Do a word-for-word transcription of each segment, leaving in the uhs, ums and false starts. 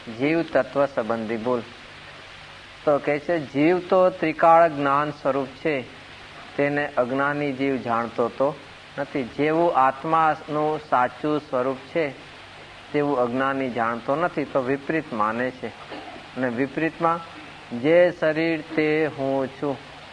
જીવ તત્વ સંબંધી ભૂલ. તો કહે છે જીવ તો ત્રિકાળ જ્ઞાન સ્વરૂપ છે, તેને અજ્ઞાની જીવ જાણતો તો નથી. જેવું આત્માનું સાચું સ્વરૂપ છે તેવું અજ્ઞાની જાણતો નથી, તો વિપરીત માને છે. અને વિપરીતમાં જે શરીર તે હું છું,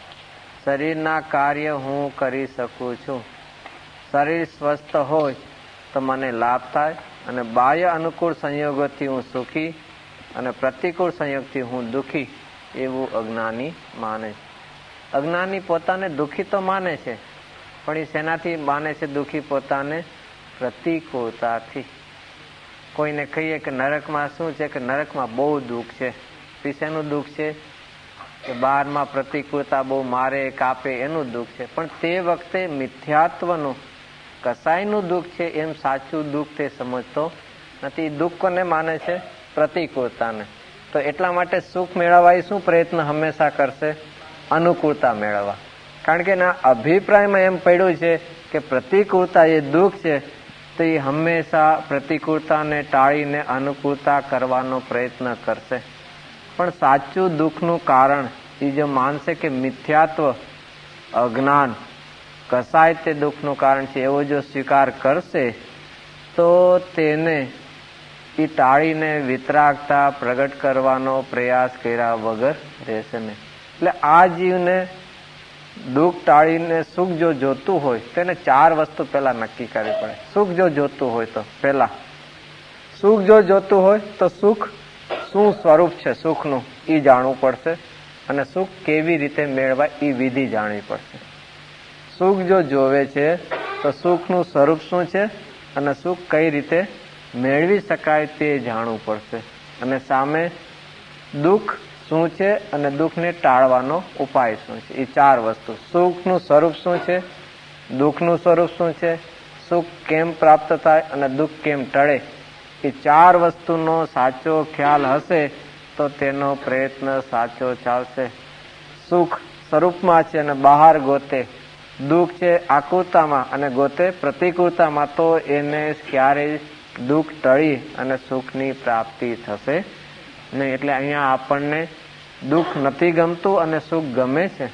શરીરના કાર્ય હું કરી શકું છું, શરીર સ્વસ્થ હોય તો મને લાભ થાય અને બાહ્ય અનુકૂળ સંયોગોથી હું સુખી અને પ્રતિકૂળ સંયોગથી હું દુઃખી, એવું અજ્ઞાની માને છે. અજ્ઞાની પોતાને દુઃખી તો માને છે, પણ એ શેનાથી માને છે દુઃખી? પોતાને પ્રતિકૂળતાથી. કોઈને કહીએ કે નરકમાં શું છે, કે નરકમાં બહુ દુઃખ છે. શેનું દુઃખ છે? કે બહારમાં પ્રતિકૂળતા બહુ મારે કાપે એનું દુઃખ છે. પણ તે વખતે મિથ્યાત્વનું કસાયનું દુઃખ છે એમ સાચું દુઃખ તે સમજતો નથી. દુઃખ કોને માને છે? પ્રતિકૂળતાને. તો એટલા માટે સુખ મેળવવા એ શું પ્રયત્ન હંમેશા કરશે? અનુકૂળતા મેળવવા. કારણ કે એના અભિપ્રાયમાં એમ પડ્યું છે કે પ્રતિકૂળતા એ દુઃખ છે, તો એ હંમેશા પ્રતિકૂળતાને ટાળીને અનુકૂળતા કરવાનો પ્રયત્ન કરશે. પણ સાચું દુઃખનું કારણ એ જો માનશે કે મિથ્યાત્વ, અજ્ઞાન, કસાય તે દુઃખનું કારણ છે, એવો જો સ્વીકાર કરશે તો તેને એ ટાળીને વિતરાગતા પ્રગટ કરવાનો પ્રયાસ કર્યા વગર રહેશે નહીં. એટલે આ જીવને દુઃખ ટાળીને સુખ જો જોતું હોય તેને ચાર વસ્તુ પેલા નક્કી કરવી પડે. સુખ જો જોતું હોય તો પેલા સુખ જો જોતું હોય તો સુખ શું સ્વરૂપ છે સુખનું એ જાણવું પડશે, અને સુખ કેવી રીતે મેળવાય એ વિધિ જાણવી પડશે. સુખ જો જોવે છે તો સુખનું સ્વરૂપ શું છે અને સુખ કઈ રીતે મેળવી શકાય તે જાણવું પડશે. અને સામે દુઃખ શું છે અને દુઃખને ટાળવાનો ઉપાય શું છે, એ ચાર વસ્તુ. સુખનું સ્વરૂપ શું છે, દુઃખનું સ્વરૂપ શું છે, સુખ કેમ પ્રાપ્ત થાય અને દુઃખ કેમ ટળે, એ ચાર વસ્તુનો સાચો ખ્યાલ હશે તો તેનો પ્રયત્ન સાચો ચાલશે. સુખ સ્વરૂપમાં છે અને બહાર ગોતે, દુઃખ છે આકૃતામાં અને ગોતે પ્રતિકૂળતામાં, તો એને ક્યારેય દુઃખ ટળી અને સુખની પ્રાપ્તિ થશે નહીં. એટલે અહીંયા આપણને દુઃખ નથી ગમતું અને સુખ ગમે છે.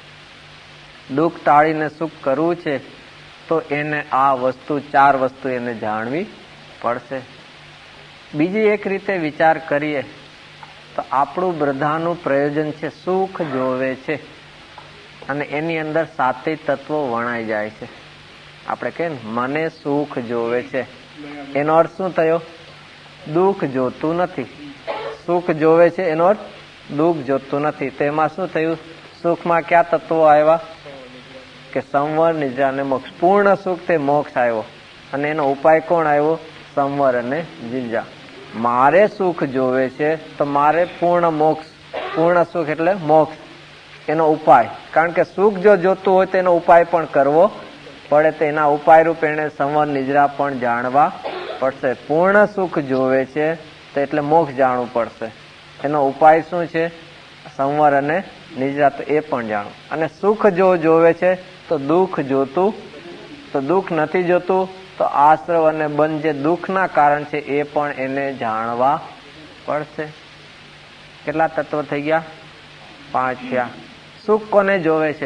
દુઃખ ટાળીને સુખ કરવું છે તો એને આ વસ્તુ, ચાર વસ્તુ એને જાણવી પડશે. બીજી એક રીતે વિચાર કરીએ તો આપણું બધાનું પ્રયોજન છે સુખ જોવે છે, અને એની અંદર સાતે તત્વો વણાઈ જાય છે. આપણે કહીએ ને મને સુખ જોવે છે, એનો અર્થ શું થયો? દુઃખ જોતું નથી. સુખ જોવે છે એનો અર્થ દુઃખ જોતું નથી. તો એમાં શું થયું? સુખમાં કયા તત્વો આવ્યા? કે સંવર, નિદ્રા અને મોક્ષ. પૂર્ણ સુખ તે મોક્ષ આવ્યો, અને એનો ઉપાય કોણ આવ્યો? સંવર અને નિદ્રા. મારે સુખ જોવે છે તો મારે પૂર્ણ મોક્ષ, પૂર્ણ સુખ એટલે મોક્ષ, એનો ઉપાય. કારણ કે સુખ જો જોતું હોય તો એનો ઉપાય પણ કરવો પડે, તો એના ઉપાય રૂપ એને સંવર નિદ્રા પણ જાણવા પડશે. પૂર્ણ સુખ જોવે છે તો એટલે મોક્ષ જાણવું પડશે. એનો ઉપાય શું છે? સંવર અને નિદ્રા, તો એ પણ જાણવું. અને સુખ જો જોવે છે તો દુઃખ જોતું, તો દુઃખ નથી જોતું તો આશ્રવ અને બંધ જે દુઃખના કારણ છે એ પણ એને જાણવા પડશે. કેટલા તત્વો થઈ ગયા? પાંચ થયા. સુખ કોને જોવે છે?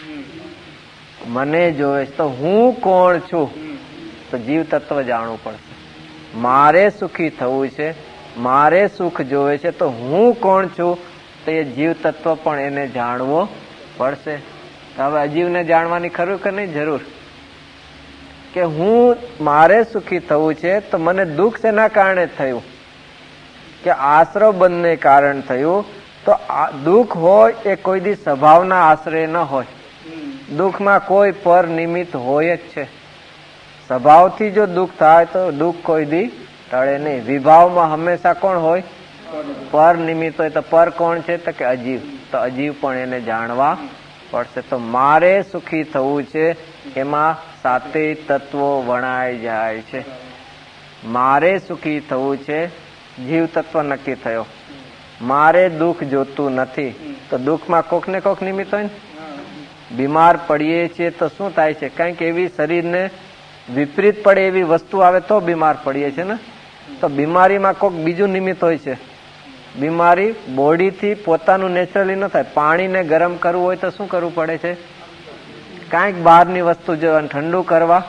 મને જોવે છે. તો હું કોણ છું? તો જીવ તત્વ જાણવું પડશે. મારે સુખી થવું છે, મારે સુખ જોવે છે, તો હું કોણ છું? તો એ જીવ તત્વ પણ એને જાણવો પડશે. હવે અજીવને જાણવાની ખરું કે નહીં જરૂર? કે હું મારે સુખી થવું છે તો મને દુઃખ શેના કારણે થયું? કે આશ્રવ બંધને કારણ થયું. તો દુઃખ હોય એ કોઈ દી સ્વભાવના આશ્રય ન હોય. દુઃખમાં કોઈ પર નિમિત્ત હોય જ છે. સ્વભાવથી જો દુઃખ થાય તો દુઃખ કોઈ દી ટળે નહીં. વિભાવમાં હંમેશા કોણ હોય? પર નિમિત્ત હોય. તો પર કોણ છે? તો કે અજીવ. તો અજીવ પણ એને જાણવા પડશે. તો મારે સુખી થવું છે એમાં સાતે તત્વો વણાઈ જાય છે. મારે સુખી થવું છે, જીવ તત્વ નક્કી થયો. મારે દુઃખ જોતું નથી, તો દુઃખમાં કોક ને કોક નિમિત્ત હોય ને. બીમાર પડીએ છીએ તો શું થાય છે? કંઈક એવી શરીરને વિપરીત પડે એવી વસ્તુ આવે તો બીમાર પડીએ છીએ ને. તો બીમારીમાં કોઈક બીજું નિમિત્ત હોય છે. બીમારી બોડીથી પોતાનું નેચરલી ન થાય. પાણીને ગરમ કરવું હોય તો શું કરવું પડે છે? કાંઈક બહારની વસ્તુ જો ઠંડુ કરવા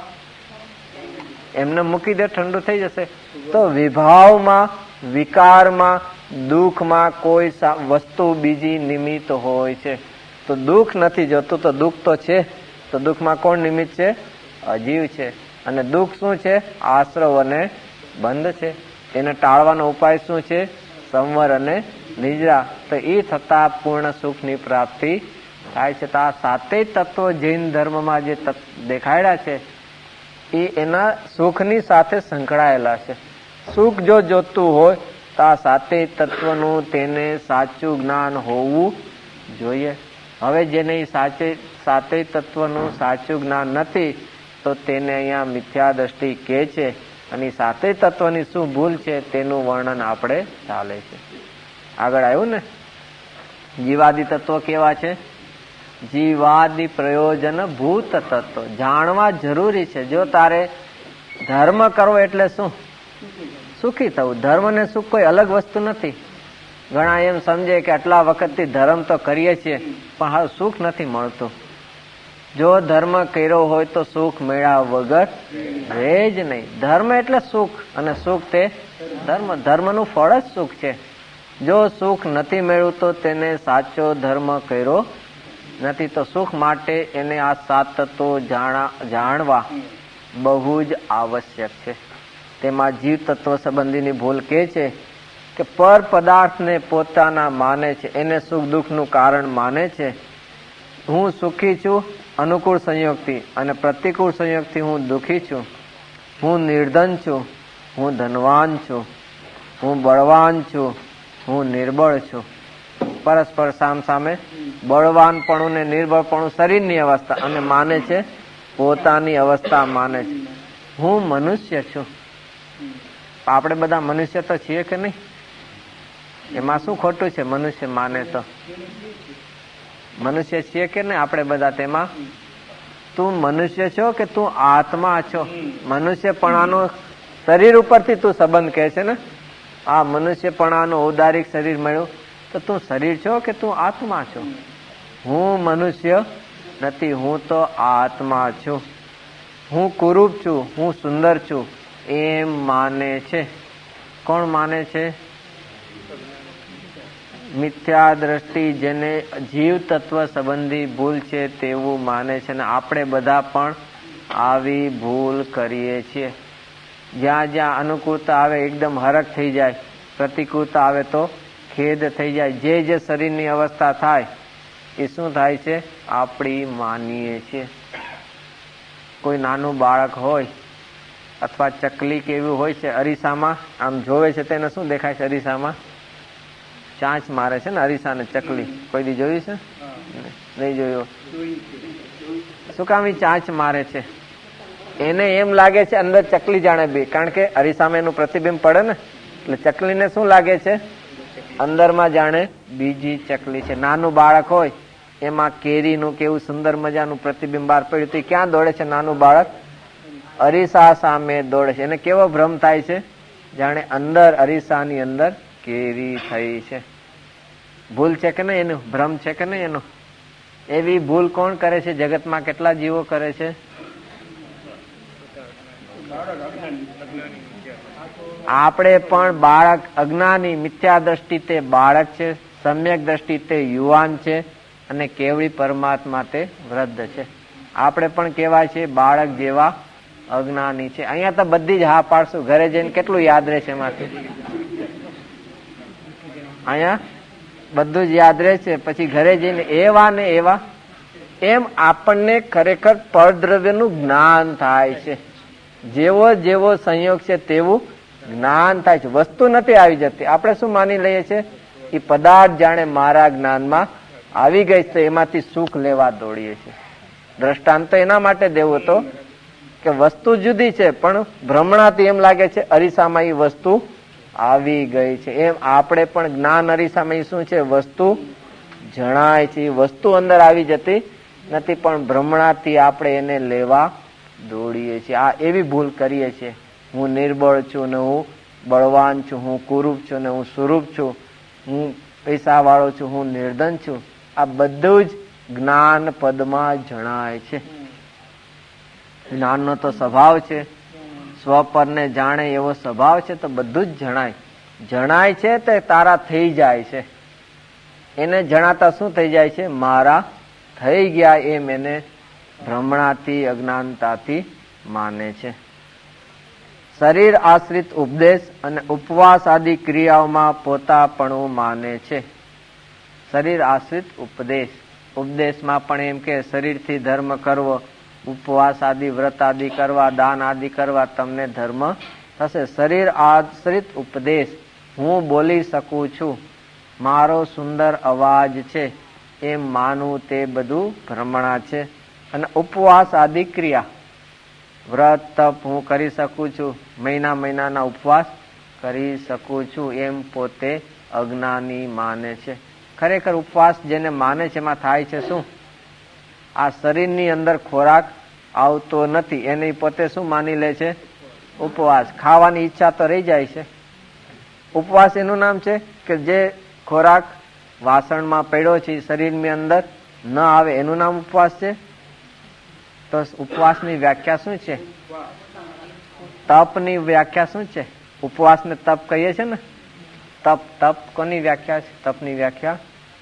એમને મૂકી દે ઠંડુ થઈ જશે. તો વિભાવમાં, વિકારમાં, દુઃખમાં કોઈ વસ્તુ બીજી નિમિત્ત હોય છે. તો દુઃખ નથી જોતું તો દુઃખ તો છે. તો દુઃખમાં કોણ નિમિત્ત છે? અજીવ છે. અને દુઃખ શું છે? આશ્રવ અને બંધ છે. એને ટાળવાનો ઉપાય શું છે? સંવર અને નિદ્રા. તો એ થતા પૂર્ણ સુખની પ્રાપ્તિ થાય છે. તો આ સાતેય તત્વો જૈન ધર્મમાં જે દેખાડ્યા છે એ એના સુખની સાથે સંકળાયેલા છે. સુખ જો જોતું હોય તો આ સાતેય તત્વનું તેને સાચું જ્ઞાન હોવું જોઈએ. હવે જેને સાચે સાતેય તત્વનું સાચું જ્ઞાન નથી તો તેને અહીંયા મિથ્યા દ્રષ્ટિ કહે છે. અને સાતેય તત્વની શું ભૂલ છે તેનું વર્ણન આપણે ચાલે છે. આગળ આવ્યું ને, જીવાદિ તત્વો કેવા છે? જીવાદિ પ્રયોજન ભૂત તત્વ જાણવા જરૂરી છે. જો તારે ધર્મ કરવો એટલે શું? સુખી થવું. ધર્મ ને સુખ કોઈ અલગ વસ્તુ નથી. ઘણા એમ સમજે કે આટલા વખતથી ધર્મ તો કરીએ છીએ પણ હવે સુખ નથી મળતું. જો ધર્મ કર્યો હોય તો સુખ મેળા વગર રહે જ નહીં. ધર્મ એટલે સુખ અને સુખ તે ધર્મ. ધર્મનું ફળ જ સુખ છે. જો સુખ નથી મેળવું તો તેને સાચો ધર્મ કર્યો નથી. તો સુખ માટે એને આ સાત તત્વો જાણવા બહુ જ આવશ્યક છે. તેમાં જીવ તત્વ સંબંધીની ભૂલ કે છે કે પર પદાર્થને પોતાના માને છે, એને સુખ દુઃખનું કારણ માને છે. હું સુખી છું અનુકૂળ સંયોગથી અને પ્રતિકૂળ સંયોગથી હું દુઃખી છું. હું નિર્ધન છું, હું ધનવાન છું, હું બળવાન છું, હું નિર્બળ છું. પરસ્પર સામ સામે બળવાનપણું ને નિર્બળપણું શરીરની અવસ્થા અને માને છે પોતાની અવસ્થા માને છે. હું મનુષ્ય છું. આપણે બધા મનુષ્ય તો છીએ કે નહીં? એમાં શું ખોટું છે? મનુષ્ય માને તો મનુષ્ય છીએ કે નહીં આપણે બધા? તેમાં તું મનુષ્ય છો કે તું આત્મા છો? મનુષ્યપણાનો શરીર ઉપરથી તું સંબંધ કહે છે ને. આ મનુષ્યપણાનું ઔદારિક શરીર મળ્યું તો તું શરીર છો કે તું આત્મા છો? હું મનુષ્ય નથી, હું તો આત્મા છું. હું કુરૂપ છું, હું સુંદર છું એમ માને છે. કોણ માને છે? મિથ્યા દ્રષ્ટિ, જેને જીવ તત્વ સંબંધી ભૂલ છે તેવું માને છે. અને આપણે બધા પણ આવી ભૂલ કરીએ છીએ. જ્યાં જ્યાં અનુકૂળતા આવે એકદમ હરખ થઈ જાય, પ્રતિકૂળતા આવે તો ખેદ થઈ જાય. જે જે શરીરની અવસ્થા થાય એ શું થાય છે? આપણી માનીએ છીએ. કોઈ નાનું બાળક હોય અથવા ચકલી કે એવું હોય છે, અરીસામાં આમ જોવે છે તેને શું દેખાય છે? અરીસામાં ચાંચ મારે છે ને અરીસાને ચકલી. કોઈ દી જોયું છે? નહીં જોયું. શું કામ એ ચાંચ મારે છે? એને એમ લાગે છે અંદર ચકલી જાણે બી, કારણ કે અરીસામાં એનું પ્રતિબિંબ પડે ને, એટલે ચકલીને શું લાગે છે? અંદરમાં જાણે બીજી ચકલી છે. નાનું બાળક હોય એમાં કેરીનું કેવું સુંદર મજાનું પ્રતિબિંબ બહાર પડ્યું તો ક્યાં દોડે છે? નાનું બાળક અરીસા સામે દોડે છે. એને કેવો ભ્રમ થાય છે? જાણે અંદર અરીસાની અંદર કેરી થઈ છે. ભૂલ છે કે નહીં? એનું ભ્રમ છે કે નહીં એનો? એવી ભૂલ કોણ કરે છે જગતમાં? કેટલા જીવો કરે છે? આપણે પણ બાળક, અજ્ઞાની મિથ્યા દ્રષ્ટિ તે બાળક છે, સમ્યક દ્રષ્ટિ તે યુવાન છે અને કેવળી પરમાત્મા તે વૃદ્ધ છે. આપણે પણ કહેવાય છે બાળક જેવા અજ્ઞાની છે. અહીંયા તો બધી જ હા પાડશું. ઘરે જઈને કેટલું યાદ રહેશે એમાંથી? અહીંયા બધું જ યાદ રહે છે. પછી ઘરે જઈને એવા ને એવા એમ આપણને ખરેખર પરદ્રવ્યનું જ્ઞાન થાય છે. જેવો જેવો સંયોગ છે તેવું જ્ઞાન થાય છે. વસ્તુ નથી આવી જતી. આપણે શું માની લઈએ છીએ? એ પદાર્થ જાણે મારા જ્ઞાનમાં આવી ગઈ તો એમાંથી સુખ લેવા દોડીએ છીએ. દ્રષ્ટાંત તો એના માટે દેવું હતો કે વસ્તુ જુદી છે પણ ભ્રમણાથી એમ લાગે છે અરીસામાં એ વસ્તુ આવી ગઈ છે. એમ આપણે પણ જ્ઞાન અરીસામાં શું છે? વસ્તુ જણાય છે. વસ્તુ અંદર આવી જતી નથી પણ ભ્રમણાથી આપણે એને લેવા દોડીએ છીએ. આ એવી ભૂલ કરીએ છીએ. હું નિર્બળ છું ને હું બળવાન છું, હું કુરૂપ છું ને હું સ્વરૂપ છું, હું પૈસા વાળો છું, હું નિર્ધન છું, આ બધું જ જ્ઞાન પદમાં જણાય છે. જ્ઞાનનો તો સ્વભાવ છે, સ્વપરને જાણે એવો સ્વભાવ છે, તો બધું જ જણાય. જણાય છે તે તારા થઈ જાય છે. એને જણાતા શું થઈ જાય છે? મારા થઈ ગયા એમ એને ભ્રમણાથી અજ્ઞાનતાથી માને છે. શરીર આશ્રિત ઉપદેશ અને ઉપવાસ આદિ ક્રિયાઓમાં પોતાપણું માને છે. શરીર આશ્રિત ઉપદેશ, ઉપદેશમાં પણ એમ કે શરીરથી ધર્મ કરવો, ઉપવાસ આદિ વ્રત આદિ કરવા, દાન આદિ કરવા, તમને ધર્મ થશે. શરીર આશ્રિત ઉપદેશ, હું બોલી શકું છું, મારો સુંદર અવાજ છે એમ માનવું, તે બધું ભ્રમણા છે. અને ઉપવાસ આદિ ક્રિયા, વ્રત તપ હું કરી શકું છું, મહિના મહિનાના ઉપવાસ કરી શકું છું એમ પોતે અજ્ઞાની માને છે. ખરેખર ઉપવાસ જેને માને છે એમાં થાય છે શું? આ શરીરની અંદર ખોરાક આવતો નથી, એની પોતે શું માની લે છે? ઉપવાસ. ખાવાની ઈચ્છા તો રહી જાય છે. ઉપવાસ એનું નામ છે કે જે ખોરાક વાસણમાં પડ્યો છે શરીરની અંદર ન આવે, એનું નામ ઉપવાસ છે. તો ઉપવાસની વ્યાખ્યા શું છે? તપની વ્યાખ્યા શું છે? ઉપવાસને તપ કહીએ છે ને. તપ તપ કોની વ્યાખ્યા છે? તપની વ્યાખ્યા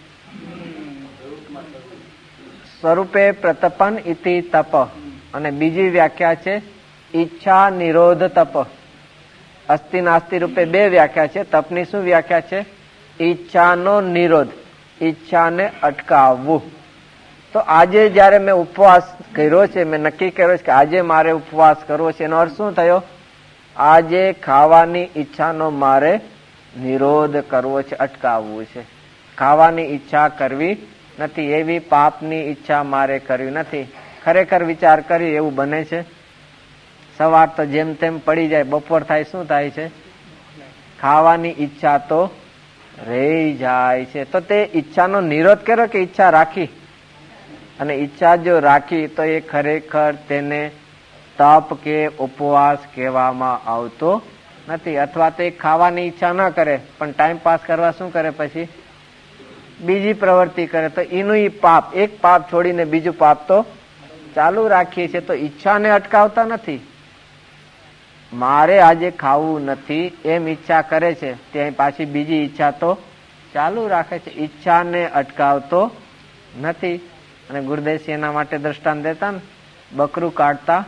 સ્વરૂપે પ્રતપન ઇતિ તપ, અને બીજી વ્યાખ્યા છે ઈચ્છા નિરોધ તપ. અસ્તિ નાસ્તિ રૂપે બે વ્યાખ્યા છે. તપની શું વ્યાખ્યા છે? ઈચ્છાનો નિરોધ, ઈચ્છાને અટકાવવું. તો આજે જયારે મેં ઉપવાસ કર્યો છે, મેં નક્કી કર્યો છે કે આજે મારે ઉપવાસ કરવો છે, એનો અર્થ શું થયો? આજે ખાવાની ઈચ્છાનો મારે નિરોધ કરવો છે, અટકાવવું છે. ખાવાની ઈચ્છા કરવી નથી, એવી પાપની ઈચ્છા મારે કરવી નથી. ખરેખર વિચાર કરી એવું બને છે? સવાર તો જેમ તેમ પડી જાય, બપોર થાય શું થાય છે? ખાવાની ઈચ્છા તો રહી જાય છે. તો તે ઈચ્છાનો નિરોધ કર્યો કે ઈચ્છા રાખી? અને ઈચ્છા જો રાખી તો એ ખરેખર તેને તપ કે ઉપવાસ કહેવામાં આવતો નથી. અથવા તો એ ખાવાની ઈચ્છા ન કરે પણ ટાઈમ પાસ કરવા શું કરે? પછી બીજી પ્રવૃત્તિ કરે, તો એનું ઈ પાપ, એક પાપ છોડીને બીજું પાપ તો ચાલુ રાખીએ છીએ. તો ઈચ્છાને અટકાવતા નથી. મારે આજે ખાવું નથી એમ ઈચ્છા કરે છે, ત્યાં પાછી બીજી ઈચ્છા તો ચાલુ રાખે છે. ઈચ્છાને અટકાવતો નથી. અને ગુરુદેવસિંહ એના માટે દ્રષ્ટાંત દેતા ને, બકરું કાઢતા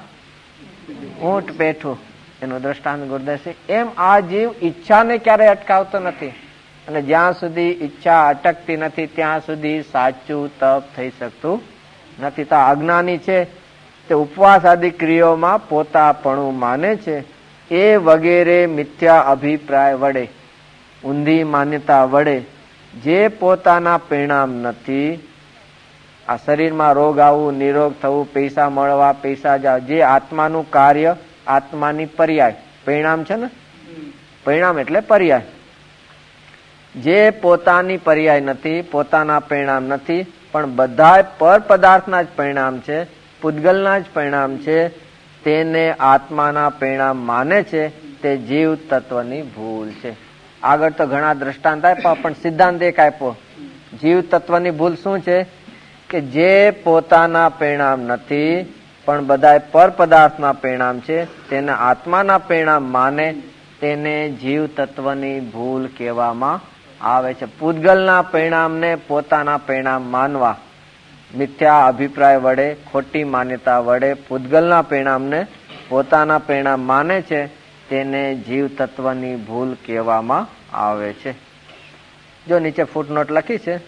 ઊંટ પેઠું, એનું દ્રષ્ટાંત ગુરુદેવસિંહ. એમ આ જીવ ઈચ્છાને ક્યારેય અટકાવતો નથી. અને જ્યાં સુધી ઈચ્છા અટકતી નથી ત્યાં સુધી સાચું તપ થઈ શકતું નથી. તો અજ્ઞાની છે તે ઉપવાસ આદિ ક્રિયાઓમાં પોતાપણું માને છે. એ વગેરે મિથ્યા અભિપ્રાય વડે, ઊંધી માન્યતા વડે જે પોતાના પરિણામ નથી, આ શરીરમાં રોગ આવવું, નિરોગ થવું, પૈસા મળવા, પૈસા જાવ, જે આત્માનું કાર્ય, આત્માની પર્યાય, પરિણામ છે ને, પરિણામ એટલે પર્યાય, જે પોતાની પર્યાય નથી, પોતાના પરિણામ નથી, પણ બધા પર પદાર્થના જ પરિણામ છે, પૂતગલના જ પરિણામ છે, તેને આત્માના પરિણામ માને છે, તે જીવ તત્વની ભૂલ છે. આગળ તો ઘણા દ્રષ્ટાંત આપ્યા, પણ સિદ્ધાંત એક આપ્યો. જીવ તત્વની ભૂલ શું છે? કે જે પોતાના પરિણામ નથી પણ બધા પર પદાર્થના પરિણામ છે, તેને આત્માના પરિણામ માને, તેને જીવ તત્વની ભૂલ કહેવામાં આવે છે. પૂતગલના પરિણામને પોતાના પરિણામ માનવા, મિથ્યા અભિપ્રાય વડે, ખોટી માન્યતા વડે પૂતગલના પરિણામને પોતાના પરિણામ માને છે, તેને જીવ તત્વની ભૂલ કહેવામાં આવે છે. જો નીચે ફૂટનોટ લખી છે,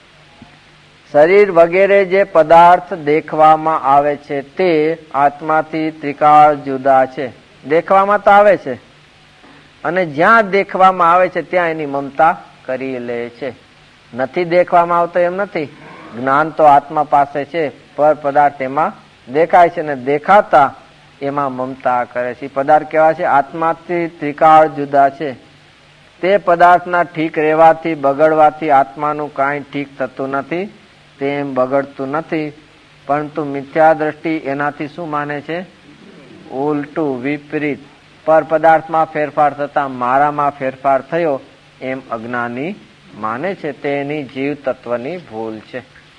શરીર વગેરે જે પદાર્થ દેખવામાં આવે છે તે આત્માથી ત્રિકાળ જુદા છે. દેખવામાં તો આવે છે, અને જ્યાં દેખવામાં આવે છે ત્યાં એની મમતા કરી લે છે. નથી દેખવામાં આવતો એમ નથી. જ્ઞાન તો આત્મા પાસે છે, પર પદાર્થ એમાં દેખાય છે, ને દેખાતા એમાં મમતા કરે છે. પદાર્થ કેવા છે? આત્માથી ત્રિકાળ જુદા છે. તે પદાર્થના ઠીક રહેવાથી, બગડવાથી આત્માનું કાંઈ ઠીક થતું નથી, તેમ બગડતું નથી. પરંતુ મિથ્યા દ્રષ્ટિ એનાથી શું માને છે? ઉલટું, વિપરીત. પર પદાર્થમાં ફેરફાર થતા મારામાં ફેરફાર થયો એમ અજ્ઞાની માને છે. તેની જીવ તત્વની ભૂલ છે.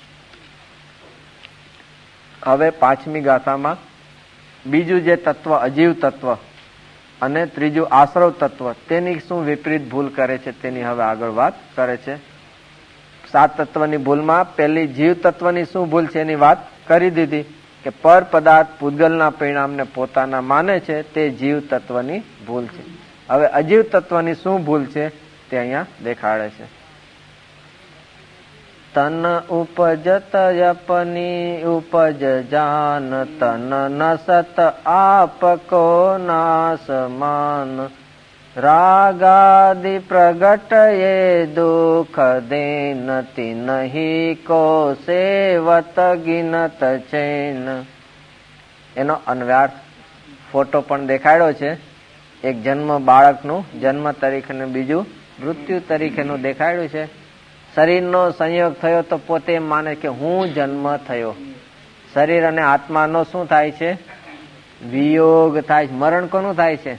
હવે પાંચમી ગાથામાં બીજું જે તત્વ અજીવ તત્વ અને ત્રીજું આશ્રવ તત્વ તેની શું વિપરીત ભૂલ કરે છે તેની હવે આગળ વાત કરે છે. સાત તત્વની ભૂલમાં પહેલી જીવ તત્વની શું ભૂલ છે એની વાત કરી દીધી કે પર પદાર્થ પૂતગલના પરિણામને પોતાના માને છે તે જીવ તત્વની ભૂલ છે. હવે અજીવ તત્વની શું ભૂલ છે તે અહીંયા દેખાડે છે. તન ઉપજત અપની ઉપજ જાન તન નસત આપકો નાસમાન રાગાદિ પ્રગટ એ દુઃખ દેનતિ નહીં કો સેવત ગિનત ચૈન. એનો અન્વયાર્થ ફોટો પણ દેખાડ્યો છે. એક જન્મ બાળકનું જન્મ તરીકે બીજું મૃત્યુ તરીકેનું દેખાડ્યું છે. શરીરનો સંયોગ થયો તો પોતે એમ માને કે હું જન્મ થયો. શરીર અને આત્માનો શું થાય છે? વિયોગ થાય છે. મરણ કોનું થાય છે?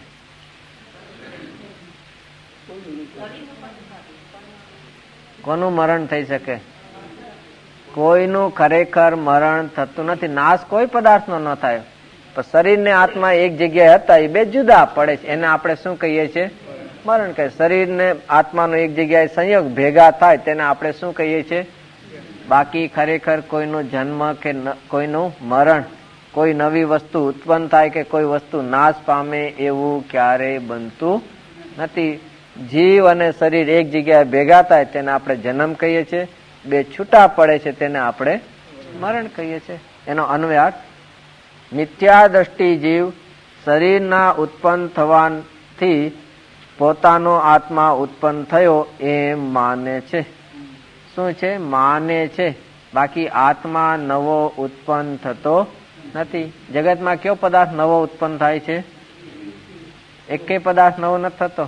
કોનું મરણ થઈ શકે? કોઈનું ખરેખર મરણ થતું નથી. નાશ કોઈ પદાર્થનો ન થાય. પણ શરીર ને આત્મા એક જગ્યાએ હતા એ બે જુદા પડે છે. એને આપણે શું કહીએ છીએ? મરણ કહે. શરીર ને આત્માનો એક જગ્યાએ સંયોગ ભેગા થાય તેને આપણે શું કહીએ છીએ? બાકી ખરેખર કોઈનો જન્મ કે કોઈનું મરણ, કોઈ નવી વસ્તુ ઉત્પન્ન થાય કે કોઈ વસ્તુ નાશ પામે એવું ક્યારેય બનતું નથી. જીવ અને શરીર એક જગ્યાએ ભેગા થાય તેને આપણે જન્મ કહીએ છીએ. બે છૂટા પડે છે તેને આપણે મરણ કહીએ છીએ. એનો અન્વયાર્થ મિથ્યા દ્રષ્ટિ જીવ શરીરના ઉત્પન્ન થવાથી પોતાનો આત્મા ઉત્પન્ન થયો એમ માને છે. શું છે? માને છે. બાકી આત્મા નવો ઉત્પન્ન થતો નથી. જગતમાં કયો પદાર્થ નવો ઉત્પન્ન થાય છે? એકેય પદાર્થ નવો નથી થતો.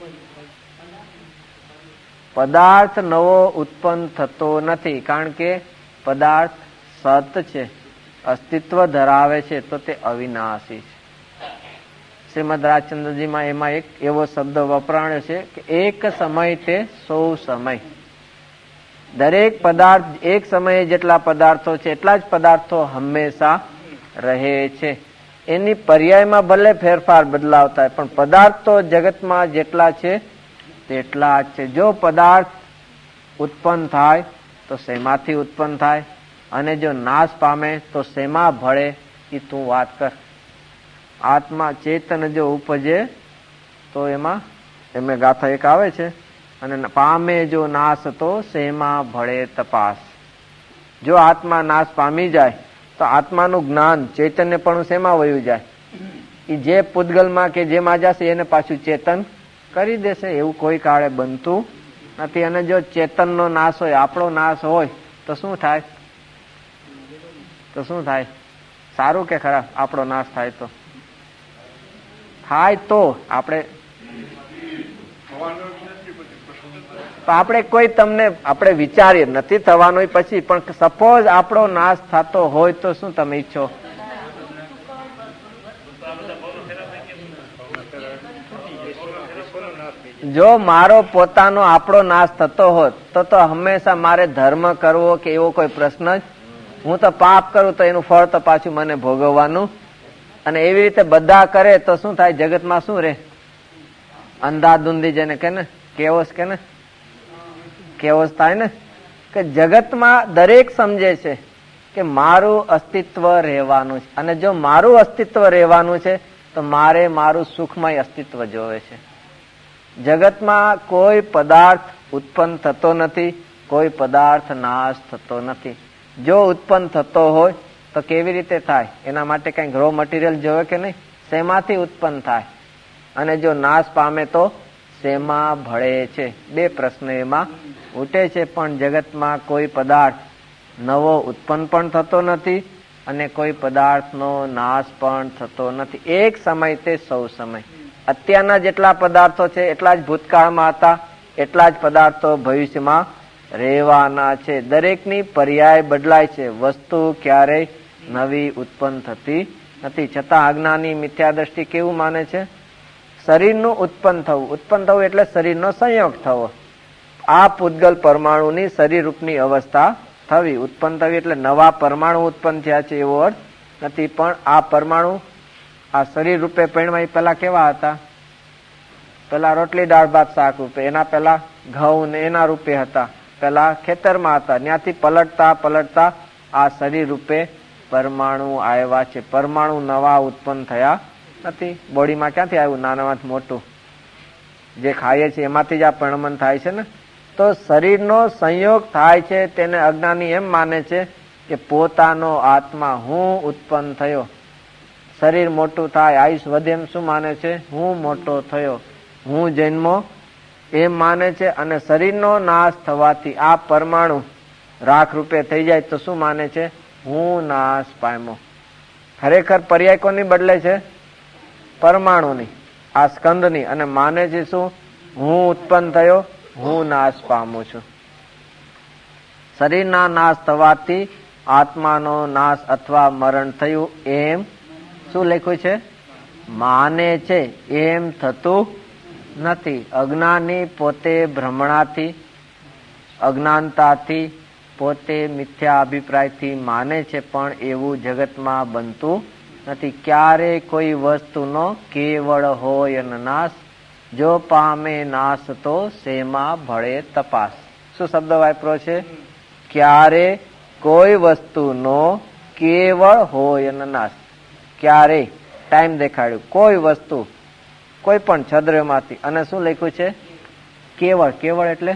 પદાર્થ નવો ઉત્પન્ન થતો નથી કારણ કે પદાર્થ સત છે, અસ્તિત્વ ધરાવે છે તો તે અવિનાશી છે. શ્રીમદ રાજચંદ્રજીમાં એમાં એક એવો શબ્દ વપરાયો છે કે એક સમય તે સૌ સમય. દરેક પદાર્થ એક સમયે જેટલા પદાર્થો છે એટલા જ પદાર્થો હંમેશા રહે છે. એની પર્યાયમાં ભલે ફેરફાર બદલાવ થાય પણ પદાર્થ તો જગતમાં જેટલા છે તેટલા જ છે. જો પદાર્થ ઉત્પન્ન થાય તો શેમાંથી ઉત્પન્ન થાય અને જો નાશ પામે તો શેમાં ભળે એ તું વાત કર. આત્મા ચેતન જો ઉપજે તો એમાં એમાં ગાથા એક આવે છે અને પામે જો નાશ તો શેમાં ભળે તપાસ. જો આત્મા નાશ પામી જાય તો આત્માનું જ્ઞાન ચૈતન્ય પણ શેમાં વયું જાય? એ જે પૂતગલમાં કે જેમાં જશે એને પાછું ચેતન કરી દેશે. એવું કોઈ કાળે બનતું નથી. અને જો ચેતનનો નાશ હોય, આપણો નાશ હોય તો શું થાય? તો શું થાય? સારું કે ખરાબ? આપણો નાશ થાય તો થાય તો આપણે આપણે કોઈ તમને આપણે વિચારીએ નથી થવાનું પછી પણ સપોઝ આપણો નાશ થતો હોય તો શું તમે ઈચ્છો? જો મારો પોતાનો આપણો નાશ થતો હોત તો તો હંમેશા મારે ધર્મ કરવો કે એવો કોઈ પ્રશ્ન જ? હું તો પાપ કરું તો એનું ફળ તો પાછું મને ભોગવવાનું. અને એવી રીતે બધા કરે તો શું થાય? જગતમાં શું રે? અંધાધુંધી જેને કે ને કેવોસ કે ને કેવોસ થાય ને કે જગતમાં દરેક સમજે છે કે મારું અસ્તિત્વ રહેવાનું છે અને જો મારું અસ્તિત્વ રહેવાનું છે તો મારે મારું સુખમય અસ્તિત્વ જોવે છે. જગતમાં કોઈ પદાર્થ ઉત્પન્ન થતો નથી, કોઈ પદાર્થ નાશ થતો નથી. જો ઉત્પન્ન થતો હોય તો કેવી રીતે થાય? એના માટે કઈક રો મટીરિયલ જોવે કે નહીં? શેમાંથી ઉત્પન્ન થાય? અને જો નાશ પામે તો શેમાં ભળે છે? બે પ્રશ્ન એમાં ઉઠે છે. પણ જગતમાં કોઈ પદાર્થ નવો ઉત્પન્ન પણ થતો નથી અને કોઈ પદાર્થનો નાશ પણ થતો નથી. એક સમય તે સૌ સમય. અત્યારના જેટલા પદાર્થો છે એટલા જ ભૂતકાળમાં હતા, એટલા જ પદાર્થો ભવિષ્યમાં રહેવાના છે. દરેકની પર્યાય બદલાય છે. વસ્તુ ક્યારેય નવી ઉત્પન્ન થતી નથી. છતાં અજ્ઞાની મિથ્યા દ્રષ્ટિ કેવું માને છે? શરીરનું ઉત્પન્ન થવું. ઉત્પન્ન થવું એટલે શરીરનો સંયોગ થવો. આ પૂતગલ પરમાણુની શરીર રૂપની અવસ્થા થવી. ઉત્પન્ન થવી એટલે નવા પરમાણુ ઉત્પન્ન થયા છે એવો અર્થ નથી, પણ આ પરમાણુ આ શરીર રૂપે પરિણ્યા. પેલા કેવા હતા? પેલા રોટલી દાળ ભાત શાક રૂપે, એના પેલા ઘઉં ને એના રૂપે હતા, પેલા ખેતરમાં હતા, ત્યાંથી પલટતા પલટતા આ શરીર રૂપે પરમાણુ આવ્યા છે. પરમાણુ નવા ઉત્પન્ન થયા નથી. બોડીમાં ક્યાંથી આવ્યું? નાનામાંથી મોટું જે ખાઈએ છીએ એમાંથી જ આ પરિણમન થાય છે ને. તો શરીરનો સંયોગ થાય છે તેને અજ્ઞાની એમ માને છે કે પોતાનો આત્મા હું ઉત્પન્ન થયો. શરીર મોટું થાય, આયુષ વધે એમ શું માને છે? હું મોટો થયો, હું જન્મો એમ માને છે. અને શરીરનો નાશ થવાથી આ પરમાણુ રાખ રૂપે થઈ જાય તો શું માને છે? હું નાશ પામ્યો. ખરેખર પર્યાય કોની બદલે છે? પરમાણુની, આ સ્કંદની. અને માને છે શું? હું ઉત્પન્ન થયો, હું નાશ પામું છું. શરીરના નાશ થવાથી આત્માનો નાશ અથવા મરણ થયું એમ શું લખ્યું છે? માને છે. એમ થતું નથી. અજ્ઞાની પોતે ભ્રમણાથી, અજ્ઞાનતાથી, પોતે મિથ્યા અભિપ્રાયથી માને છે, પણ એવું જગતમાં બનતું નથી. ક્યારે કોઈ વસ્તુનો કેવળ હોય અને નાશ, જો પામે નાશ તો શેમાં ભળે તપાસ. શું શબ્દ વાપરો છે? ક્યારે કોઈ વસ્તુનો કેવળ હોય અને નાશ. ક્યારે ટાઈમ દેખાડ્યું. કોઈ વસ્તુ કોઈ પણ છદ્રમાંથી. અને શું લખ્યું છે? કેવળ. કેવળ એટલે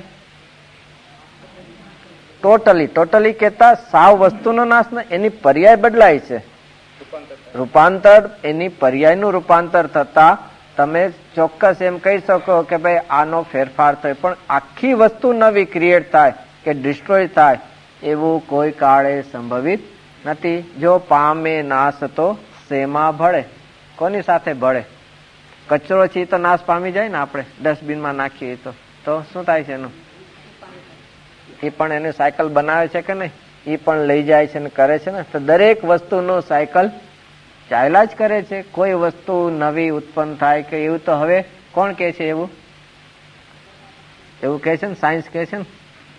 ટોટલી. ટોટલી કેતા સાવ વસ્તુનો નાશ ને, એની પર્યાય બદલાય છે. રૂપાંતર, એની પર્યાયનું રૂપાંતર થતા તમે ચોક્કસ એમ કહી શકો કે ભાઈ આનો ફેરફાર થયો. પણ આખી વસ્તુ નવી ક્રિએટ થાય કે ડિસ્ટ્રોય થાય એવું કોઈ કાળે સંભવિત નથી. જો પામે નાશ તો શેમાં ભળે? કોની સાથે ભળે? કચરો છે તો નાશ પામી જાય ને. આપણે ડસ્ટબિનમાં નાખીએ તો તો શું થાય છે એનું? એ પણ એની સાયકલ બનાવે છે કે નહીં? એ પણ લઈ જાય છે ને કરે છે ને. તો દરેક વસ્તુનું સાયકલ ચાલ્યા જ કરે છે. કોઈ વસ્તુ નવી ઉત્પન્ન થાય કે એવું તો હવે કોણ કે છે? એવું એવું કે છે ને, સાયન્સ કે છે ને.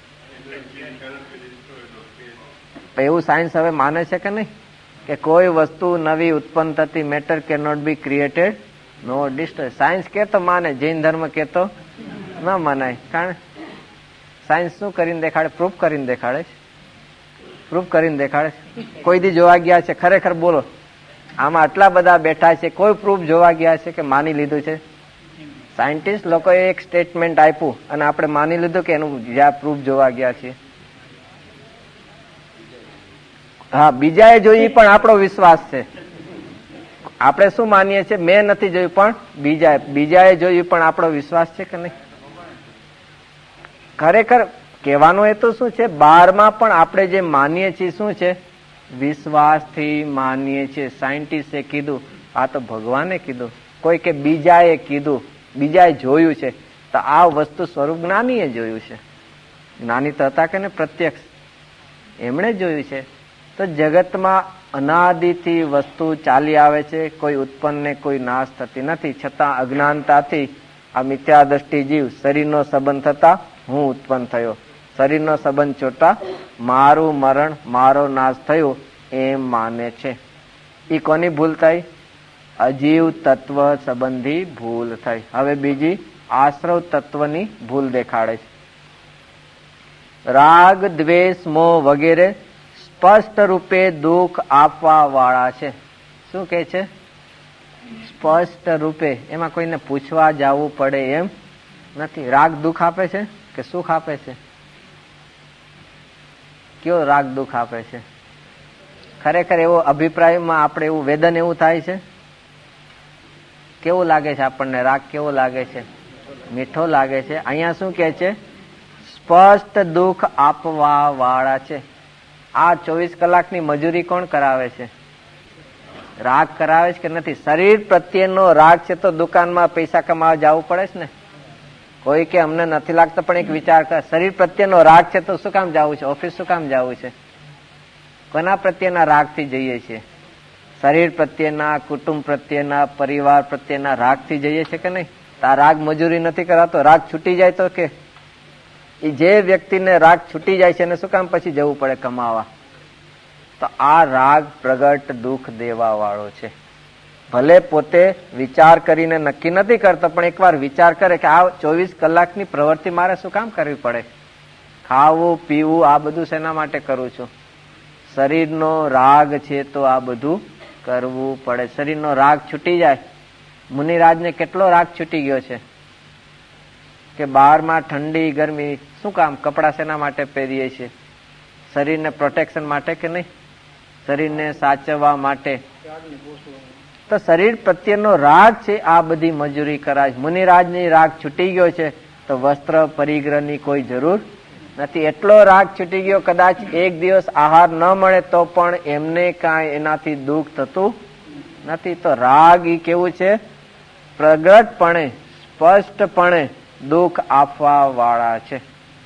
એવું સાયન્સ હવે માને છે કે નહીં કે કોઈ વસ્તુ નવી ઉત્પન્ન થતી, મેટર કે not be created, no destroy. Science કે તો માને, જૈન ધર્મ કે તો ન મનાય. કારણ સાયન્સ શું કરીને દેખાડે? પ્રૂફ કરીને દેખાડે છે. પ્રૂફ કરીને દેખાડે છે. કોઈ દી જોવા ગયા છે? ખરેખર બોલો, આમાં આટલા બધા બેઠા છે, કોઈ પ્રૂફ જોવા ગયા છે કે માની લીધું છે? સાયન્ટિસ્ટ લોકોએ એક સ્ટેટમેન્ટ આપ્યું અને આપણે માની લીધું કે એનું જ્યાં પ્રૂફ જોવા ગયા છે? હા, બીજાએ જોયું પણ આપણો વિશ્વાસ છે. આપણે શું માનીએ છીએ? મેં નથી જોયું પણ બીજા બીજાએ જોયું પણ આપણો વિશ્વાસ છે કે નહીં? ખરેખર કહેવાનો હેતુ શું છે? બારમાં પણ આપણે જે માનીએ છીએ શું છે? વિશ્વાસથી માનીએ છીએ. સાયન્ટિસ્ટે કીધું, આ તો ભગવાને કીધું, કોઈ કે બીજાએ કીધું, બીજાએ જોયું છે. તો આ વસ્તુ સ્વરૂપ જ્ઞાનીએ જોયું છે. જ્ઞાની તો હતા કે ને પ્રત્યક્ષ, એમણે જોયું છે. તો જગતમાં અનાદિથી વસ્તુ ચાલી આવે છે, કોઈ ઉત્પન્ન ને કોઈ નાશ થતી નથી. છતાં અજ્ઞાનતાથી આ મિથ્યા દ્રષ્ટિ જીવ શરીરનો સંબંધ થતા હું ઉત્પન્ન થયો, શરીરનો સંબંધ છોટા મારું મરણ, મારો નાશ થયો એમ માને છે. એ કોની ભૂલ થઈ? અજીવ તત્વ સંબંધી ભૂલ થઈ. હવે બીજી આશ્રવ તત્વની ભૂલ દેખાડે છે. રાગ, દ્વેષ, મોહ વગેરે સ્પષ્ટ રૂપે દુઃખ આપવા વાળા છે. શું કે છે? સ્પષ્ટ રૂપે. એમાં કોઈને પૂછવા જવું પડે એમ નથી. રાગ દુઃખ આપે છે કે સુખ આપે છે? કયો રાગ દુઃખ આપે છે? ખરેખર એવો અભિપ્રાયમાં આપણે એવું વેદન એવું થાય છે. કેવું લાગે છે આપણને? રાગ કેવો લાગે છે? મીઠો લાગે છે. અહીંયા શું કે છે? સ્પષ્ટ દુઃખ આપવા વાળા છે. આ ચોવીસ કલાકની મજૂરી કોણ કરાવે છે? રાગ કરાવે છે કે નથી? શરીર પ્રત્યેનો રાગ છે તો દુકાનમાં પૈસા કમાવા જવું પડે છે ને. કોઈ કે અમને નથી લાગતો પણ એક વિચાર કર, શરીર પ્રત્યેનો રાગ છે તો શું કામ જવું છે? ઓફિસ શું કામ જવું છે? કોના પ્રત્યેના રાગથી જઈએ છીએ? શરીર પ્રત્યેના, કુટુંબ પ્રત્યેના, પરિવાર પ્રત્યેના રાગથી જઈએ છે કે નહીં? આ રાગ મજૂરી નથી કરાતો. રાગ છૂટી જાય તો કે એ જે વ્યક્તિને રાગ છૂટી જાય છે એને શું કામ પછી જવું પડે કમાવા? તો આ રાગ પ્રગટ દુઃખ દેવા વાળો છે. ભલે પોતે વિચાર કરીને નક્કી નથી કરતો, પણ એકવાર વિચાર કરે કે આ ચોવીસ કલાકની પ્રવૃત્તિ મારે શું કામ કરવી પડે? ખાવું પીવું આ બધું શેના માટે કરું છું? શરીરનો રાગ છે તો આ બધું કરવું પડે. શરીરનો રાગ છૂટી જાય. મુનિરાજને કેટલો રાગ છૂટી ગયો છે કે બહારમાં ઠંડી ગરમી શું કામ? કપડા શેના માટે પહેરીએ છીએ? શરીરને પ્રોટેક્શન માટે કે નહીં? શરીરને સાચવવા માટે. તો શરીર પ્રત્યેનો રાગ છે, આ બધી મજૂરી કરાય. મુનિરાજની રાગ છૂટી ગયો છે તો વસ્ત્ર પરિગ્રહની કોઈ જરૂર નથી. એટલો રાગ છૂટી ગયો કદાચ એક દિવસ આહાર ન મળે તો પણ એમને કાંઈ એનાથી દુઃખ થતું નથી. તો રાગ એ કેવું છે? પ્રગટપણે સ્પષ્ટપણે દુઃખ આપવા વાળા છે.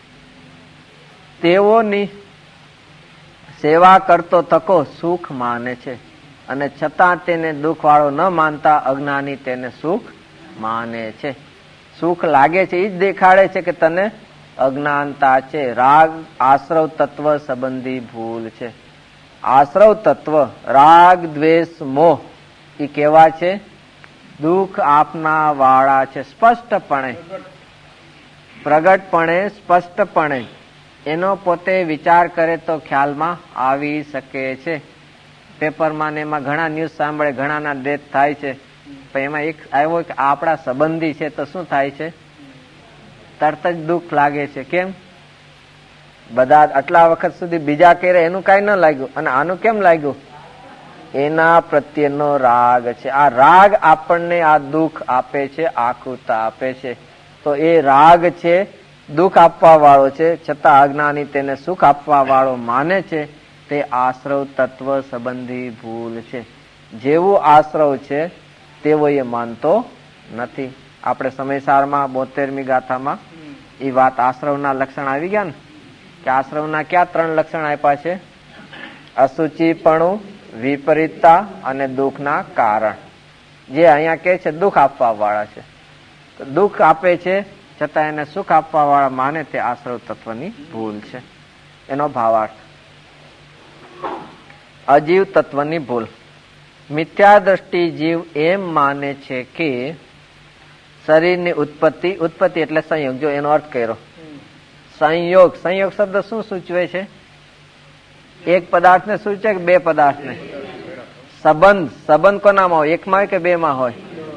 તેઓની સેવા કરતો થકો સુખ માને છે અને છતાં તેને દુઃખ વાળો ન માનતા અજ્ઞાની તેને સુખ માને છે. સુખ લાગે છે એ જ દેખાડે છે કે તને અજ્ઞાનતા છે. રાગ આશ્રવ તત્વ સંબંધી ભૂલ છે. આશ્રવ તત્વ રાગ દ્વેષ મોહ એ કેવા છે? દુઃખ આપના વાળા છે. સ્પષ્ટપણે પ્રગટપણે સ્પષ્ટપણે એનો પોતે વિચાર કરે તો ખ્યાલમાં આવી શકે છે. પેપરમાં ને એમાં ઘણા ન્યૂઝ સાંભળે, ઘણાના ડેથ થાય છે, પણ એમાં એક આવ્યો કે આપણા સંબંધી છે તો શું થાય છે? તરત જ દુઃખ લાગે છે. કેમ? બધા આટલા વખત સુધી બીજા કહે એનું કઈ ન લાગ્યું અને આનું કેમ લાગ્યું? એના પ્રત્યેનો રાગ છે. આ રાગ આપણને આ દુઃખ આપે છે, આકુરતા આપે છે. તો એ રાગ છે, દુઃખ આપવા વાળો છે, છતાં અજ્ઞાની તેને સુખ આપવા વાળો માને છે. તે આશ્રવ તત્વ સંબંધી ભૂલ છે. જેવું આશ્રવ છે તેવો એ માનતો નથી. આપણે સમયસારમાં બોતેરમી ગાથામાં એ વાત આશ્રવના લક્ષણ આવી ગયા ને, કે આશ્રવના ક્યાં ત્રણ લક્ષણ આપ્યા છે? અસુચિપણું, વિપરીતતા અને દુઃખના કારણ. જે અહીંયા કે છે દુઃખ આપવા વાળા છે. તો દુઃખ આપે છે છતાં એને સુખ આપવા વાળા માને તે આશ્રવ તત્વની ભૂલ છે. એનો ભાવાર્થ અજીવ તત્વની ભૂલ. મિથ્યા દ્રષ્ટિ જીવ એમ માને છે કે શરીરની ઉત્પત્તિ, ઉત્પત્તિ એટલે સંયોગ. જો એનો અર્થ કર્યો સંયોગ. સંયોગ શબ્દ શું સૂચવે છે? એક પદાર્થને સૂચવે કે બે પદાર્થને? સંબંધ. સંબંધ કોનામાં હોય? એકમાં હોય કે બે માં હોય?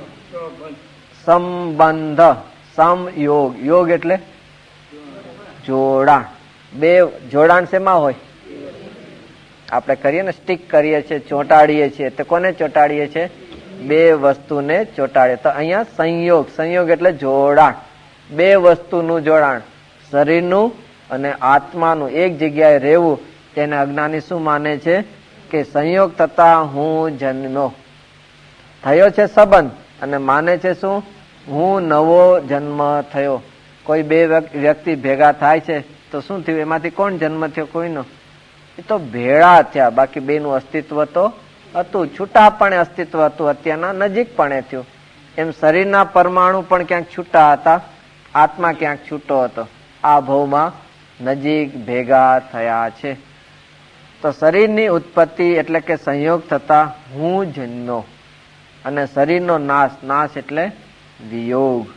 સંબંધ. સમયોગ. યોગ એટલે જોડાણ. બે જોડાણ શેમાં હોય? આપણે કરીએ ને, સ્ટીક કરીએ છીએ, ચોંટાડીએ છીએ. તો કોને ચોંટાડીએ છીએ? બે વસ્તુને ચોંટાડીએ. તો અહીંયા સંયોગ. સંયોગ એટલે જોડાણ. બે વસ્તુનું જોડાણ, શરીરનું અને આત્માનું એક જગ્યાએ રહેવું. તેને અજ્ઞાની શું માને છે? કે સંયોગ થતા હું જન્મ્યો. થયો છે સંબંધ અને માને છે શું? હું નવો જન્મ થયો. કોઈ બે વ્યક્તિ ભેગા થાય છે તો શું થયું? એમાંથી કોણ જન્મ થયો? કોઈનો? એ તો ભેળા થયા. બાકી બેનું અસ્તિત્વ તો હતું, છૂટાપણે અસ્તિત્વ હતું, અત્યારના નજીકપણે થયું. એમ શરીરના પરમાણુ પણ ક્યાંક છૂટા હતા, આત્મા ક્યાંક છૂટો હતો. આ ભવમાં નજીક ભેગા થયા છે. તો શરીરની ઉત્પત્તિ એટલે કે સંયોગ થતા હું જન્મ્યો અને શરીરનો નાશ, નાશ એટલે વિયોગ.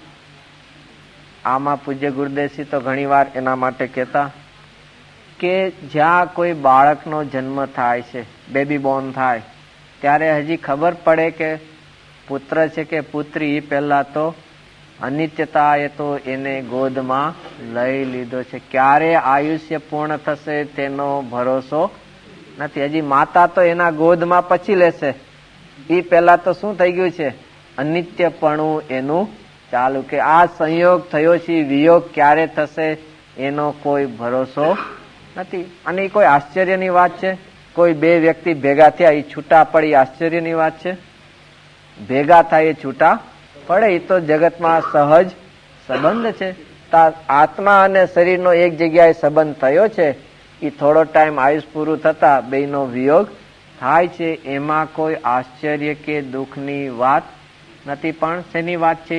આમાં પૂજ્ય ગુરુદેવજી તો ઘણી વાર એના માટે કહેતા કે જ્યાં કોઈ બાળકનો જન્મ થાય છે, બેબી બોર્ન થાય, ત્યારે હજી ખબર પડે કે પુત્ર છે કે પુત્રી, પહેલા તો અનિત્યતા એ તો એને ગોદમાં લઈ લીધો છે. ક્યારે આયુષ્ય પૂર્ણ થશે તેનો ભરોસો નથી. હજી માતા તો એના ગોદમાં પછી લેશે. એ પહેલા તો શું થઈ ગયું છે? અનિત્યપણું એનું ચાલુ. કે આ સંયોગ થયો છે, વિયોગ ક્યારે થશે એનો કોઈ ભરોસો નથી. અને કોઈ આશ્ચર્યની વાત છે? કોઈ બે વ્યક્તિ ભેગા થયા, એ છૂટા પડી, આશ્ચર્યની વાત છે? ભેગા થાય એ છૂટા પડે, એ તો જગતમાં સહજ સંબંધ છે. આત્મા અને શરીરનો એક જગ્યાએ સંબંધ થયો છે. એ થોડો ટાઈમ આયુષ પૂરું થતા બેનો વિયોગ થાય છે એમાં કોઈ આશ્ચર્ય કે દુઃખની વાત નથી. પણ શેની વાત છે?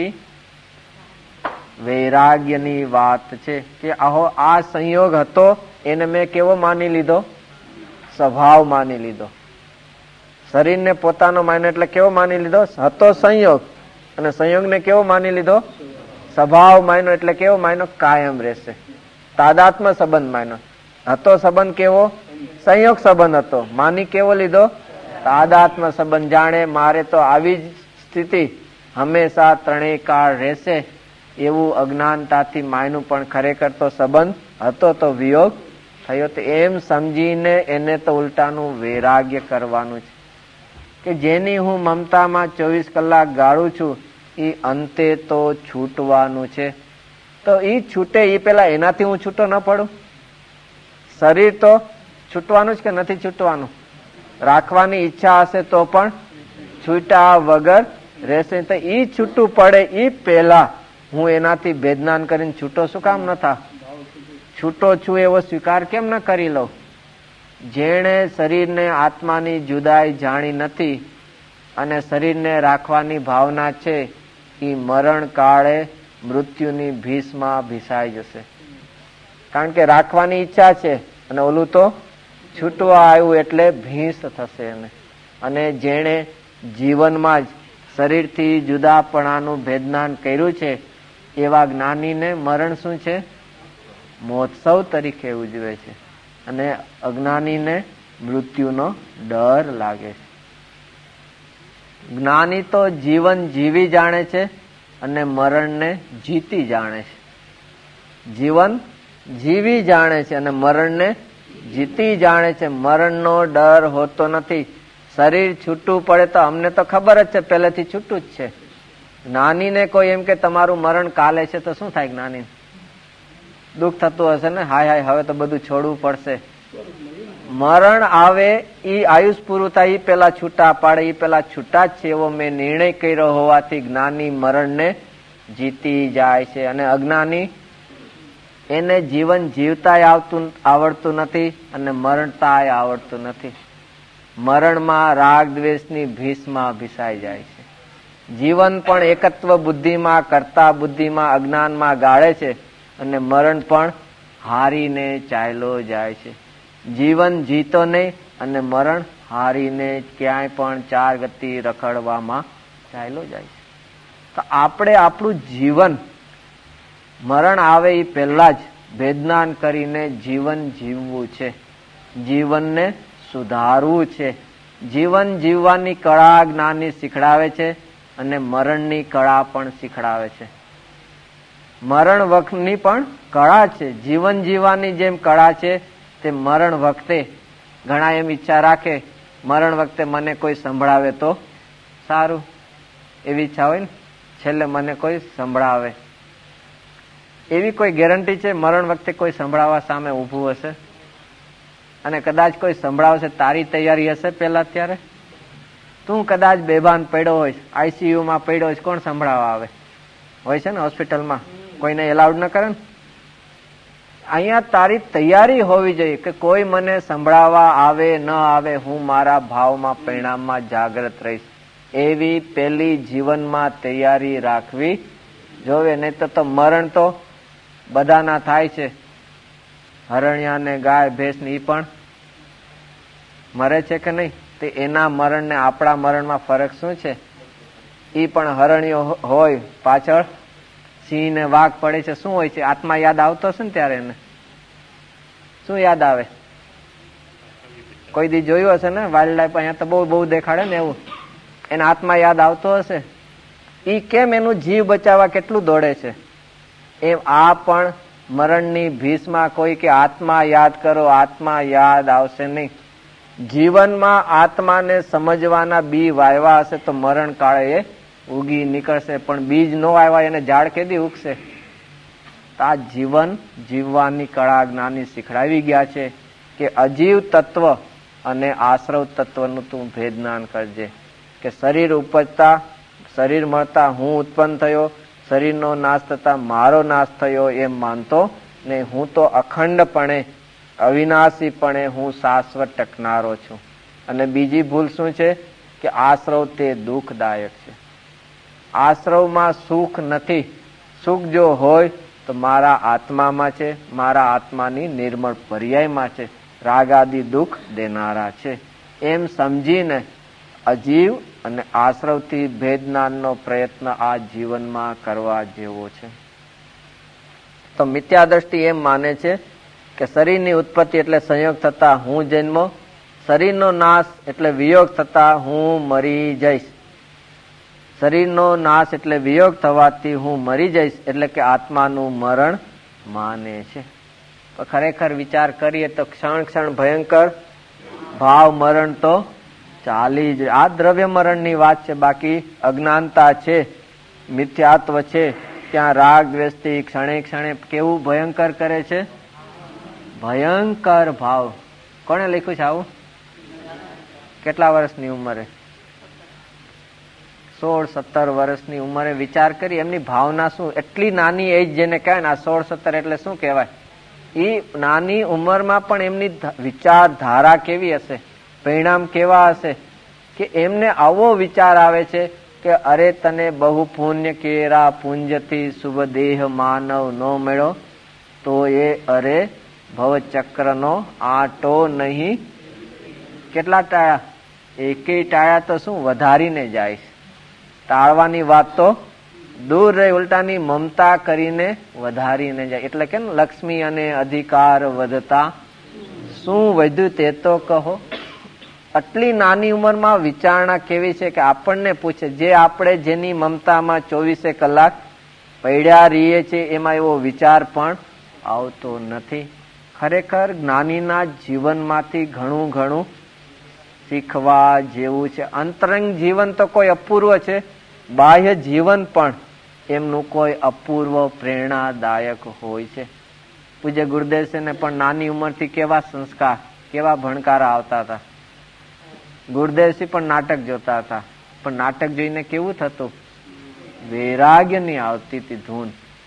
વૈરાગ્યની વાત છે કે આહો આ સંયોગ હતો એને મેં કેવો માની લીધો? સ્વભાવ માની લીધો. શરીરને પોતાનો માન્યો એટલે કેવો માની લીધો? હતો સંયોગ. અને સંયોગને કેવો માની લીધો? સ્વભાવ માન્યો એટલે કેવો માન્યો? કાયમ રહેશે. તાદાત્મ્ય સંબંધ માન્યો. હતો સંબંધ કેવો? સંયોગ સંબંધ હતો. માની કેવો લીધો? તાદાત્મ્ય સંબંધ. જાણે મારે તો આવી જ સ્થિતિ હંમેશા ત્રણેય કાળ રહેશે એવું અજ્ઞાનતાથી માયનું, પણ ખરેખર તો સંબંધ હતો તો વિયોગ થયો. તો એમ સમજીને એને તો ઉલટાનું વૈરાગ્ય કરવાનું છે કે જેની હું મમતામાં ચોવીસ કલાક ગાળું છું એ અંતે તો છૂટવાનું છે. તો એ છૂટે એ પેલા એનાથી હું છૂટો ન પડું? શરીર તો છૂટવાનું જ કે નથી છૂટવાનું? રાખવાની ઈચ્છા હશે તો પણ છૂટા વગર રહેશે. તો એ છૂટું પડે એ પહેલા હું એનાથી ભેદનાન કરીને છૂટો શું કામ ન થા? છૂટો છું એવો સ્વીકાર કેમ ન કરી લઉં? જેણે શરીરને આત્માની જુદાઈ જાણી નથી અને શરીરને રાખવાની ભાવના છે એ મરણ કાળે મૃત્યુની ભીષમાં ભીસાઈ જશે. કારણ કે રાખવાની ઈચ્છા છે અને ઓલું તો છૂટવા આવ્યું એટલે ભીંસ થશે એને. અને જેણે જીવનમાં જ શરીરથી જુદાપણાનું ભેદનાન કર્યું છે એવા જ્ઞાનીને મરણ શું છે? મહોત્સવ તરીકે ઉજવે છે. અને અજ્ઞાનીને મૃત્યુનો ડર લાગે છે. જ્ઞાની તો જીવન જીવી જાણે છે અને મરણને જીતી જાણે છે. જીવન જીવી જાણે છે અને મરણને જીતી જાણે છે. મરણનો ડર હોતો નથી. શરીર છૂટું પડે તો અમને તો ખબર જ છે પહેલેથી છૂટું જ છે. જ્ઞાનીને કોઈ એમ કે તમારું મરણ કાલે છે તો શું થાય? જ્ઞાની દુઃખ થતું હશે ને, હાય હાય હવે તો બધું છોડવું પડશે. મરણ આવે ઈ આયુષ પૂરું થાય ઈ પેલા છૂટા પાડે, ઈ પેલા છૂટા જ છે એવો મેં નિર્ણય કર્યો હોવાથી જ્ઞાની મરણને જીતી જાય છે. અને અજ્ઞાની એને જીવન જીવતાય આવતું આવડતું નથી અને મરણતાય આવડતું નથી. મરણમાં રાગ દ્વેષની ભીષમાં ભીસાઈ જાય છે. જીવન પણ એકત્વ બુદ્ધિમાં, કરતા બુદ્ધિમાં, અજ્ઞાનમાં ગાળે છે અને મરણ પણ હારીને ચાલ્યો જાય છે. જીવન જીતો નહીં અને મરણ હારીને ક્યાંય પણ ચાર ગતિ રખડવામાં ચાલ્યો જાય છે. તો આપણે આપણું જીવન મરણ આવે એ પહેલા જ ભેદનાન કરીને જીવન જીવવું છે. જીવનને સુધારવું છે. જીવન જીવવાની કળા જ્ઞાની શીખડાવે છે અને મરણની કળા પણ શીખડાવે છે. મરણ વખતની પણ કળા છે. જીવન જીવવાની જેમ કળા છે તે મરણ વખતે ઘણા એમ ઈચ્છા રાખે મરણ વખતે મને કોઈ સંભળાવે તો સારું, એવી ઈચ્છા હોય ને, છેલ્લે મને કોઈ સંભળાવે. એવી કોઈ ગેરંટી છે મરણ વખતે કોઈ સંભળાવવા સામે ઊભું હશે? અને કદાચ કોઈ સંભળાવશે તારી તૈયારી હશે પેલા? ત્યારે તું કદાચ બેભાન પડ્યો હોય, આઈસીયુમાં પડ્યો હોય, કોણ સંભળાવવા આવે? હોય છે ને હોસ્પિટલમાં, કોઈને એલાઉડ ન કરે ને. અહીંયા તારી તૈયારી હોવી જોઈએ કે કોઈ મને સંભળાવવા આવે ન આવે, હું મારા ભાવમાં પરિણામમાં જાગૃત રહીશ. એવી પેલી જીવનમાં તૈયારી રાખવી જોવે. નહીં તો તો મરણ તો બધાના થાય છે. હરણિયા ને ગાય ભેંસ ને ઈ પણ મરે છે કે નહીં? તે એના મરણ ને આપણા મરણમાં ફરક શું છે? ઈ પણ હરણિયો હોય, પાછળ સિંહ ને વાઘ પડે છે, શું હોય છે? આત્મા યાદ આવતો હશે ને ત્યારે એને શું યાદ આવે? કોઈ દી જોયું હશે ને વાઇલ્ડ લાઈફ, અહીંયા તો બહુ બહુ દેખાડે ને એવું. એના આત્મા યાદ આવતો હશે. ઈ કેમ એનું જીવ બચાવવા કેટલું દોડે છે? એમ આ પણ મરણની ભીષમાં કોઈ કે આત્મા યાદ કરો, આત્મા યાદ આવશે નહીં. જીવનમાં આત્માને સમજવાના બી વાવ્યા હશે તો મરણ કાળે એ ઉગી નીકળશે. પણ બીજ નો આવ્યા એને ઝાડ કેદી ઉગશે? આ જીવન જીવવાની કળા જ્ઞાની શીખડાવી ગયા છે કે અજીવ તત્વ અને આશ્રવ તત્વનું તું ભેદનાન કરજે. કે શરીર ઉપજતા, શરીર મળતા હું ઉત્પન્ન થયો, શરીરનો નાશ થતા મારો નાશ થયો એમ માનતો ને હું તો અખંડપણે, અવિનાશીપણે હું શાશ્વત ટકનારો છું. અને બીજી ભૂલ શું છે કે આશ્રવ તે દુઃખદાયક છે. આશ્રવમાં સુખ નથી. સુખ જો હોય તો મારા આત્મામાં છે, મારા આત્માની નિર્મળ પર્યાયમાં છે, રાગાદી દુઃખ દેનારા છે. એમ સમજીને અજીવ અને આશ્રવથી ભેદનાનનો પ્રયત્ન આ જીવનમાં કરવા જેવો છે. તો મિથ્યા દ્રષ્ટિ એમ માને છે કે શરીરની ઉત્પત્તિ એટલે સંયોગ થતા હું જન્મો, શરીરનો નાશ એટલે વિયોગ થતા હું મરી જઈશ, શરીરનો નાશ એટલે વિયોગ થવાથી હું મરી જઈશ, એટલે કે આત્માનું મરણ માને છે. તો ખરેખર વિચાર કરીએ તો ક્ષણ ક્ષણ ભયંકર ભાવ મરણ તો ચાલી જ. આ દ્રવ્ય મરણની વાત છે. બાકી અજ્ઞાનતા છે, મિથ્યાત્વ છે, ત્યાં રાગ દ્વેષથી ક્ષણે ક્ષણે કેવું ભયંકર કરે છે, ભયંકર ભાવ. કોને લખ્યું છે આવું? કેટલા વર્ષની ઉંમરે? સોળ સત્તર વર્ષની ઉંમરે વિચાર કરી એમની ભાવના શું. એટલી નાની એજ જેને કહેવાય ને, આ સોળ સત્તર એટલે શું કહેવાય, એ નાની ઉંમરમાં પણ એમની વિચારધારા કેવી હશે, પરિણામ કેવા હશે કે એમને આવો વિચાર આવે છે કે અરે તને બહુ પુણ્ય કેરા પુંજથી શુભ દેહ માનવ નો મળ્યો તો એ અરે ભવચક્રનો આટો નહીં. કેટલા ટાળ્યા? એકેય ટાળ્યા તો શું વધારીને જાય. ટાળવાની વાત તો દૂર રહી, ઉલટાની મમતા કરીને વધારીને જાય. એટલે કે લક્ષ્મી અને અધિકાર વધતા શું વધ્યું તે તો કહો. આટલી નાની ઉંમરમાં વિચારણા કેવી છે કે આપણને પૂછે, જે આપણે જેની મમતામાં ચોવીસે કલાક પડ્યા રહીએ છીએ એમાં એવો વિચાર પણ આવતો નથી. ખરેખર જ્ઞાનીના જીવનમાંથી ઘણું ઘણું શીખવા જેવું છે. અંતરંગ જીવન તો કોઈ અપૂર્વ છે, બાહ્ય જીવન પણ એમનું કોઈ અપૂર્વ પ્રેરણાદાયક હોય છે. પૂજ્ય ગુરુદેવને પણ નાની ઉંમરથી કેવા સંસ્કાર, કેવા ભણકારા આવતા હતા. ગુરુદેવસિંહ પણ નાટક જોતા હતા, પણ નાટક જોઈને કેવું થતું, વૈરાગ્યની આવતી હતી ધૂન.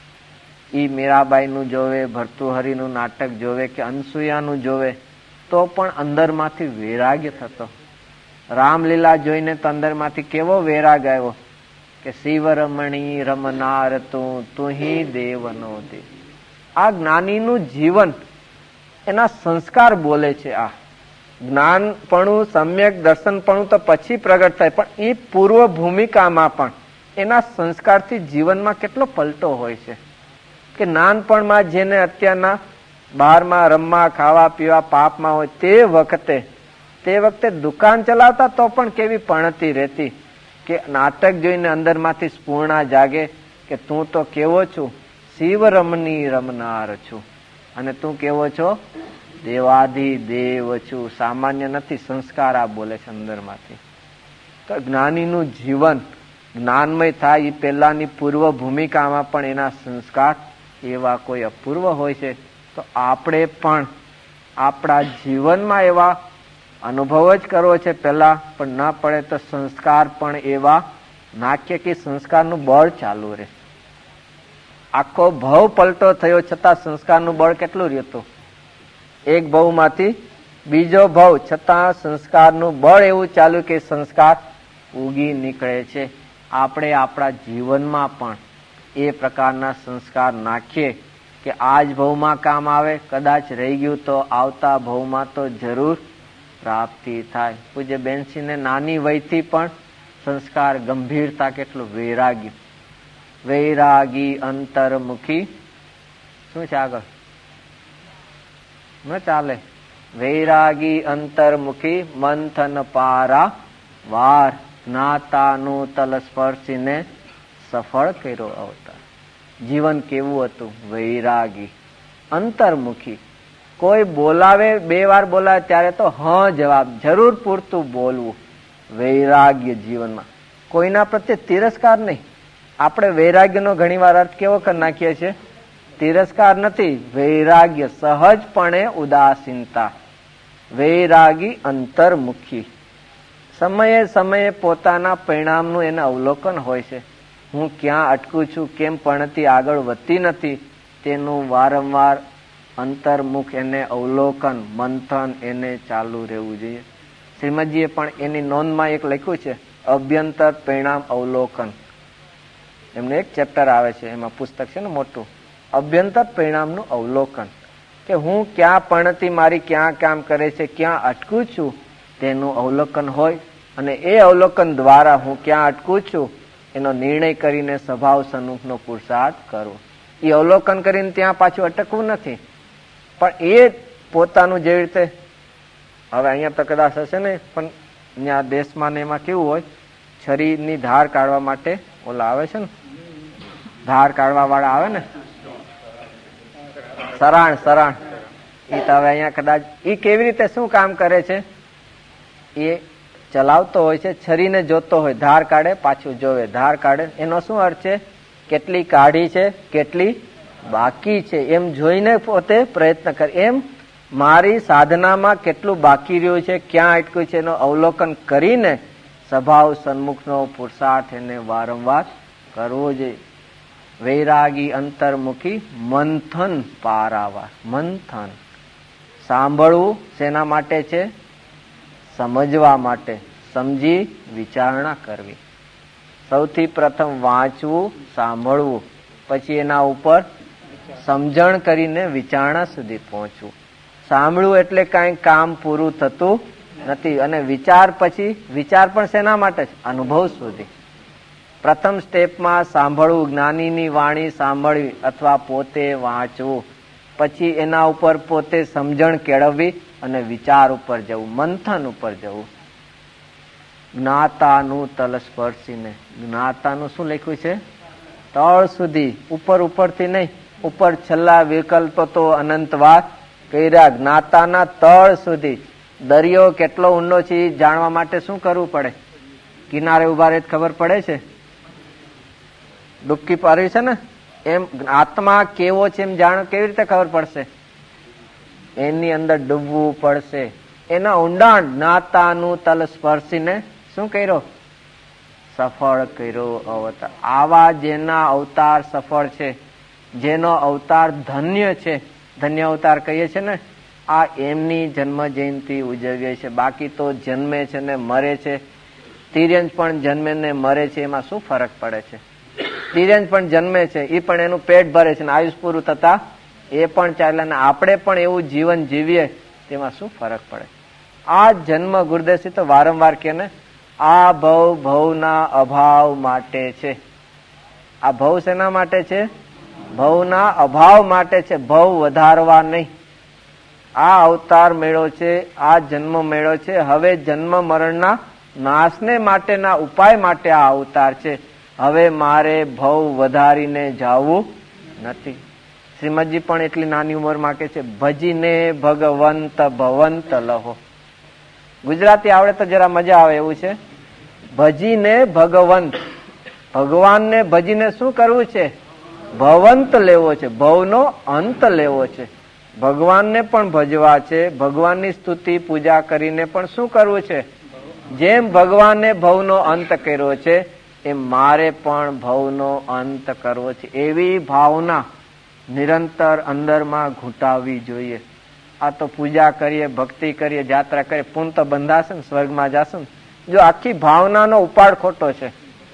ઈ મીરાબાઈનું જોવે, ભર્તુહરીનું નાટક જોવે કે અનસુયાનું જોવે તો પણ અંદરમાંથી વૈરાગ્ય થતો. રામલીલા જોઈને તો અંદરમાંથી કેવો વૈરાગ આવ્યો કે શિવ રમણી રમનાર તું તુહી દેવનો દે. આ જ્ઞાનીનું જીવન, એના સંસ્કાર બોલે છે. આ જ્ઞાનપણું, સમ્યક દર્શનપણું તો પછી પ્રગટ થાય, પણ એ પૂર્વ ભૂમિકામાં પણ એના સંસ્કારથી જીવનમાં કેટલો પલટો હોય છે કે નાનપણમાં જેને અત્યારના બહારમાં રમવા ખાવા પીવા પાપમાં હોય તે વખતે તે વખતે દુકાન ચલાવતા તો પણ કેવી પણતી રહેતી કે નાટક જોઈને અંદરમાંથી સ્ફૂર્ણા જાગે કે તું તો કેવો છું, શિવ રમની રમનાર છું, અને તું કેવો છો, દેવાધિ દેવ છું, સામાન્ય નથી. સંસ્કાર આ બોલે છે અંદરમાંથી. તો જ્ઞાનીનું જીવન જ્ઞાનમય થાય એ પહેલાની પૂર્વ ભૂમિકામાં પણ એના સંસ્કાર એવા કોઈ અપૂર્વ હોય છે. તો આપણે પણ આપણા જીવનમાં એવા અનુભવ જ કરવો છે પહેલા, પણ ન પડે તો સંસ્કાર પણ એવા નાખીએ કે સંસ્કારનું બળ ચાલુ રહે. આખો ભવ પલટો થયો છતાં સંસ્કારનું બળ કેટલું રહેતું, એક ભવમાંથી બીજો ભવ, છતાં સંસ્કારનું બળ એવું ચાલ્યું કે સંસ્કાર ઉગી નીકળે છે. આપણે આપણા જીવનમાં પણ એ પ્રકારના સંસ્કાર નાખીએ કે આજ ભવમાં કામ આવે, કદાચ રહી ગયું તો આવતા ભવમાં તો જરૂર પ્રાપ્તિ થાય. પૂજ્ય બેનસીને નાની વયથી પણ સંસ્કાર, ગંભીરતા, કેટલું વૈરાગી. વૈરાગી અંતર્મુખી શું છે આગળ ન ચાલે. વૈરાગી અંતર્મુખી મંથન પારા વાર, જ્ઞાતાનું તલ સ્પર્શીને સફળ કર્યો અવતાર. જીવન કેવું હતું, વૈરાગી અંતર્મુખી. કોઈ બોલાવે, બે વાર બોલાવે ત્યારે તો હા જવાબ, જરૂર પૂરતું બોલવું. વૈરાગ્ય જીવનમાં કોઈના પ્રત્યે તિરસ્કાર નહીં. આપણે વૈરાગ્યનો ઘણી વાર અર્થ કેવો કરી નાખીએ છીએ, તિરસ્કાર નથી, વૈરાગ્ય, સહજપણે ઉદાસીનતા. વૈરાગી અંતર્મુખી. સમયે સમયે પોતાના પરિણામનું એને અવલોકન હોય છે. હું ક્યાં અટકું છું, કેમ પણથી આગળ વધતી નથી, તેનું વારંવાર અંતર્મુખ એને અવલોકન, મંથન એને ચાલુ રહેવું જોઈએ. શ્રીમદજીએ પણ એની નોંધમાં એક લખ્યું છે, અભ્યંતર પરિણામ અવલોકન. એમને એક ચેપ્ટર આવે છે, એમાં પુસ્તક છે ને મોટું, અભ્યંતર પરિણામનું અવલોકન, કે હું ક્યાં પણથી મારી ક્યાં કામ કરે છે, ક્યાં અટકું છું તેનું અવલોકન હોય, અને એ અવલોકન દ્વારા હું ક્યાં અટકું છું એનો નિર્ણય કરીને સ્વભાવ સન્મુખનો પુરુષાર્થ કરવો. એ અવલોકન કરીને ત્યાં પાછું અટકવું નથી, પણ એ પોતાનું જેવી રીતે, હવે અહીંયા તો કદાચ હશે ને, પણ ત્યાં દેશમાં ને એમાં કેવું હોય, છરીની ધાર કાઢવા માટે ઓલા આવે છે ને, ધાર કાઢવા વાળા આવે ને, સરાણ સરાણ, એ તો હવે અહીંયા કદાચ એ કેવી રીતે શું કામ કરે છે, એ ચલાવતો હોય છે, છરીને જોતો હોય, ધાર કાઢે પાછું જોવે, ધાર કાઢે, એનો શું અર્થ છે, કેટલી કાઢી છે કેટલી બાકી છે એમ જોઈને પોતે પ્રયત્ન કરે. એમ મારી સાધનામાં કેટલું બાકી રહ્યું છે, ક્યાં અટક્યું છે એનું અવલોકન કરીને સ્વભાવ સન્મુખનો પુરુષાર્થ એને વારંવાર કરવો જોઈએ. વૈરાગી અંતર્મુખી મંથન પારાવાર. મંથન, સાંભળવું શેના માટે છે, સમજવા માટે, સમજી વિચારણા કરવી. સૌથી પ્રથમ વાંચવું, સાંભળવું, પછી એના ઉપર સમજણ કરીને વિચારણા સુધી પહોંચવું. સાંભળવું એટલે કાંઈ કામ પૂરું થતું નથી, અને વિચાર પછી, વિચાર પણ શેના માટે છે, અનુભવ સુધી. પ્રથમ સ્ટેપમાં સાંભળવું, જ્ઞાનીની વાણી સાંભળવી અથવા પોતે વાંચવું, પછી એના ઉપર પોતે સમજણ કેળવવી અને વિચાર ઉપર જવું, મંથન ઉપર જવું. જ્ઞાતાનું તલસ્પર્શીને, જ્ઞાતાનું શું લખ્યું છે, તળ સુધી, ઉપર ઉપરથી નહીં, ઉપર છેલ્લા વિકલ્પ તો અનંતવાર કર્યા, જ્ઞાતાના તળ સુધી. દરિયો કેટલો ઊંડો છે એ જાણવા માટે શું કરવું પડે, કિનારે ઉભા રહે ખબર પડે છે, ડૂબકી પાડવી છે ને, એમ આત્મા કેવો છે એમ જાણ કેવી રીતે ખબર પડશે, એની અંદર ડૂબવું પડશે. એના ઊંડાણ, જ્ઞાતાનું તલ સ્પર્શીને શું કર્યો, સફળ કર્યો અવતાર. આવા જેના અવતાર સફળ છે, જેનો અવતાર ધન્ય છે, ધન્ય અવતાર કહીએ છે ને, આ એમની જન્મ જયંતિ ઉજવીએ છે. બાકી તો જન્મે છે ને મરે છે, તિર્યંજ પણ જન્મે ને મરે છે, એમાં શું ફરક પડે છે. તિર્યંજ પણ જન્મે છે, એ પણ એનું પેટ ભરે છે, આયુષ પૂરું થતા એ પણ ચાલે, ને આપણે પણ એવું જીવન જીવીએ, તેમાં શું ફરક પડે. આ જન્મ ગુરુદેવસિંહ તો વારંવાર કે ને, આ ભવ ભવના અભાવ માટે છે. આ ભવ શેના માટે છે, ભવના અભાવ માટે છે, ભવ વધારવા નહીં. આ અવતાર મેળો છે, આ જન્મ મેળો છે, હવે જન્મ મરણના નાશને માટેના ઉપાય માટે આ અવતાર છે. હવે મારે ભવ વધારીને જાવું નથી. શ્રીમદજી પણ એટલી નાની ઉંમરમાં કે છે, ભજીને ભગવંત ભવંત લહો. ગુજરાતી આવડે તો જરા મજા આવે એવું છે. ભજીને ભગવંત, ભગવાનને ભજીને શું કરવું છે, ભવંત લેવો છે, ભવનો અંત લેવો છે. ભગવાનને પણ ભજવા છે, ભગવાનની સ્તુતિ પૂજા કરીને પણ શું કરવું છે, જેમ ભગવાને ભવનો અંત કર્યો છે એમ મારે પણ ભવનો અંત કરવો છે. એવી ભાવના નિરંતર અંદરમાં ઘૂંટાવવી જોઈએ. આ તો પૂજા કરીએ, ભક્તિ કરીએ, જાત્રા કરીએ, પુન તો બંધાશે ને, સ્વર્ગમાં જશે ને. જો આખી ભાવનાનો ઉપાડ ખોટો છે,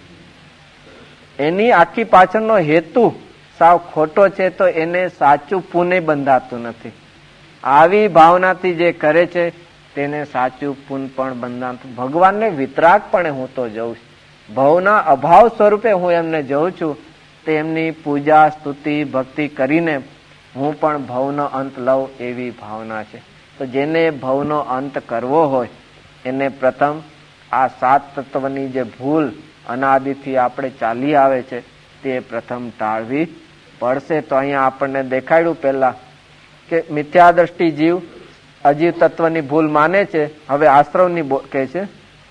એની આખી પાછળનો હેતુ સાવ ખોટો છે, તો એને સાચું પુણ્ય બંધાતું નથી. આવી ભાવનાથી જે કરે છે તેને સાચું પુણ્ય પણ બંધાતું. ભગવાનને વિતરાગપણે હું તો જઉં છું, ભવના અભાવ સ્વરૂપે હું એમને જઉં છું, તેમની પૂજા સ્તુતિ ભક્તિ કરીને હું પણ ભવનો અંત લઉં, એવી ભાવના છે. તો જેને ભવનો અંત કરવો હોય એને પ્રથમ આ સાત તત્વની જે ભૂલ અનાદિથી આપણે ચાલી આવે છે તે પ્રથમ ટાળવી પડશે. તો અહીંયા આપણને દેખાડ્યું પહેલા કે મિથ્યા દ્રષ્ટિ જીવ અજીવ તત્વની ભૂલ માને છે. હવે આશ્રવની કહે છે,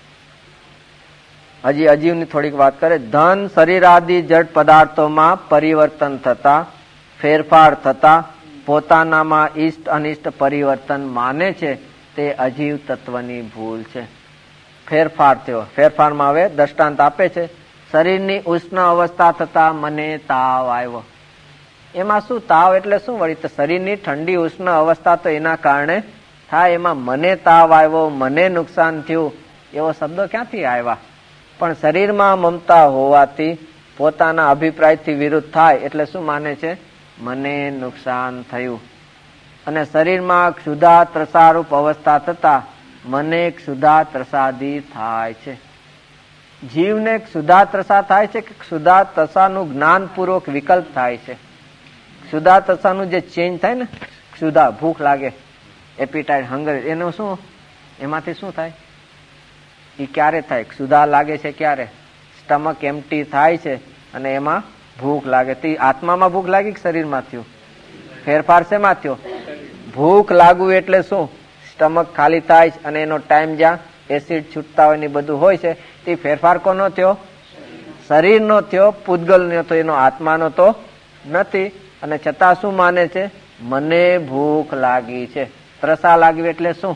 હજી અજીવની થોડીક વાત કરે. ધન શરીર આદિ જડ પદાર્થોમાં પરિવર્તન થતા, ફેરફાર થતા પોતાનામાં ઇષ્ટ અનિષ્ટ પરિવર્તન માને છે, તે અજીવ તત્વની ભૂલ છે. ફેરફાર થયો, ફેરફારમાં હવે દ્રષ્ટાંત આપે છે. શરીરની ઉષ્ણ અવસ્થા થતા મને તાવ આવ્યો. એમાં શું તાવ એટલે શું વળી, તો શરીરની ઠંડી ઉષ્ણ અવસ્થા તો એના કારણે થાય એમાં મને તાવ આવ્યો, મને નુકસાન થયું, એવો શબ્દો ક્યાંથી આવ્યા? પણ શરીરમાં મમતા હોવાથી પોતાના અભિપ્રાયથી વિરુદ્ધ થાય એટલે શું માને છે? મને નુકસાન થયું. અને શરીરમાં ક્ષુધા ત્રસારૂપ અવસ્થા થતા મને ક્ષુધા ત્રસાદી થાય છે. જીવને ક્ષુધા ત્રસા થાય છે કે ક્ષુધા ત્રસાનું જ્ઞાનપૂર્વક વિકલ્પ થાય છે? ક્ષુધા ત્રસાનું જે ચેન્જ થાય ને, ક્ષુધા ભૂખ લાગે, એપિટાઇટ, હંગર, એનું શું, એમાંથી શું થાય? એ ક્યારે થાય? ક્ષુધા લાગે છે ક્યારે? સ્ટમક એમ્પ્ટી થાય છે અને એમાં ભૂખ લાગે. તે આત્મામાં ભૂખ લાગી કે શરીરમાં થયું? ફેરફાર શેમાં થયો? ભૂખ લાગવું એટલે શું? સ્ટમક ખાલી થાય અને એનો ટાઈમ જ્યાં એસિડ છૂટતા હોય ને બધું હોય છે, તે ફેરફાર કોનો થયો? શરીરનો થયો, પૂતગલનો તો એનો આત્માનો તો નથી. અને છતાં શું માને છે? મને ભૂખ લાગી છે. ત્રસા લાગવી એટલે શું?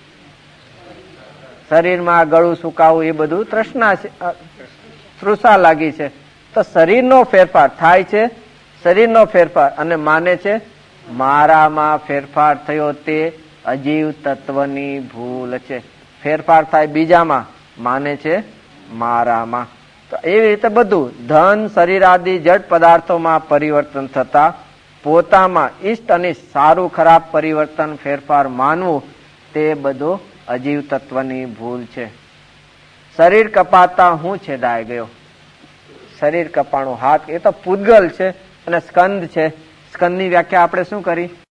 શરીરમાં ગળું સુકાવું, એ બધું તૃષ્ણા છે, તૃષા લાગી છે. તો શરીરનો ફેરફાર થાય છે, શરીરનો ફેરફાર, અને માને છે મારામાં ફેરફાર થયો તે અજીવ તત્વની ભૂલ છે. ફેરફાર થાય બીજામાં, માને છે મારામાં. તો એવી રીતે બધું ધન, શરીર આદિ જડ પદાર્થોમાં પરિવર્તન થતા પોતામાં ઈષ્ટ અને સારું ખરાબ પરિવર્તન ફેરફાર માનવું, તે બધું અજીવ તત્વની ભૂલ છે. શરીર કપાતા હું છેદાઈ ગયો. શરીર કપાણું, હાથ, એ તો પૂતગલ છે અને સ્કંદ છે. સ્કંદની વ્યાખ્યા આપણે શું કરી?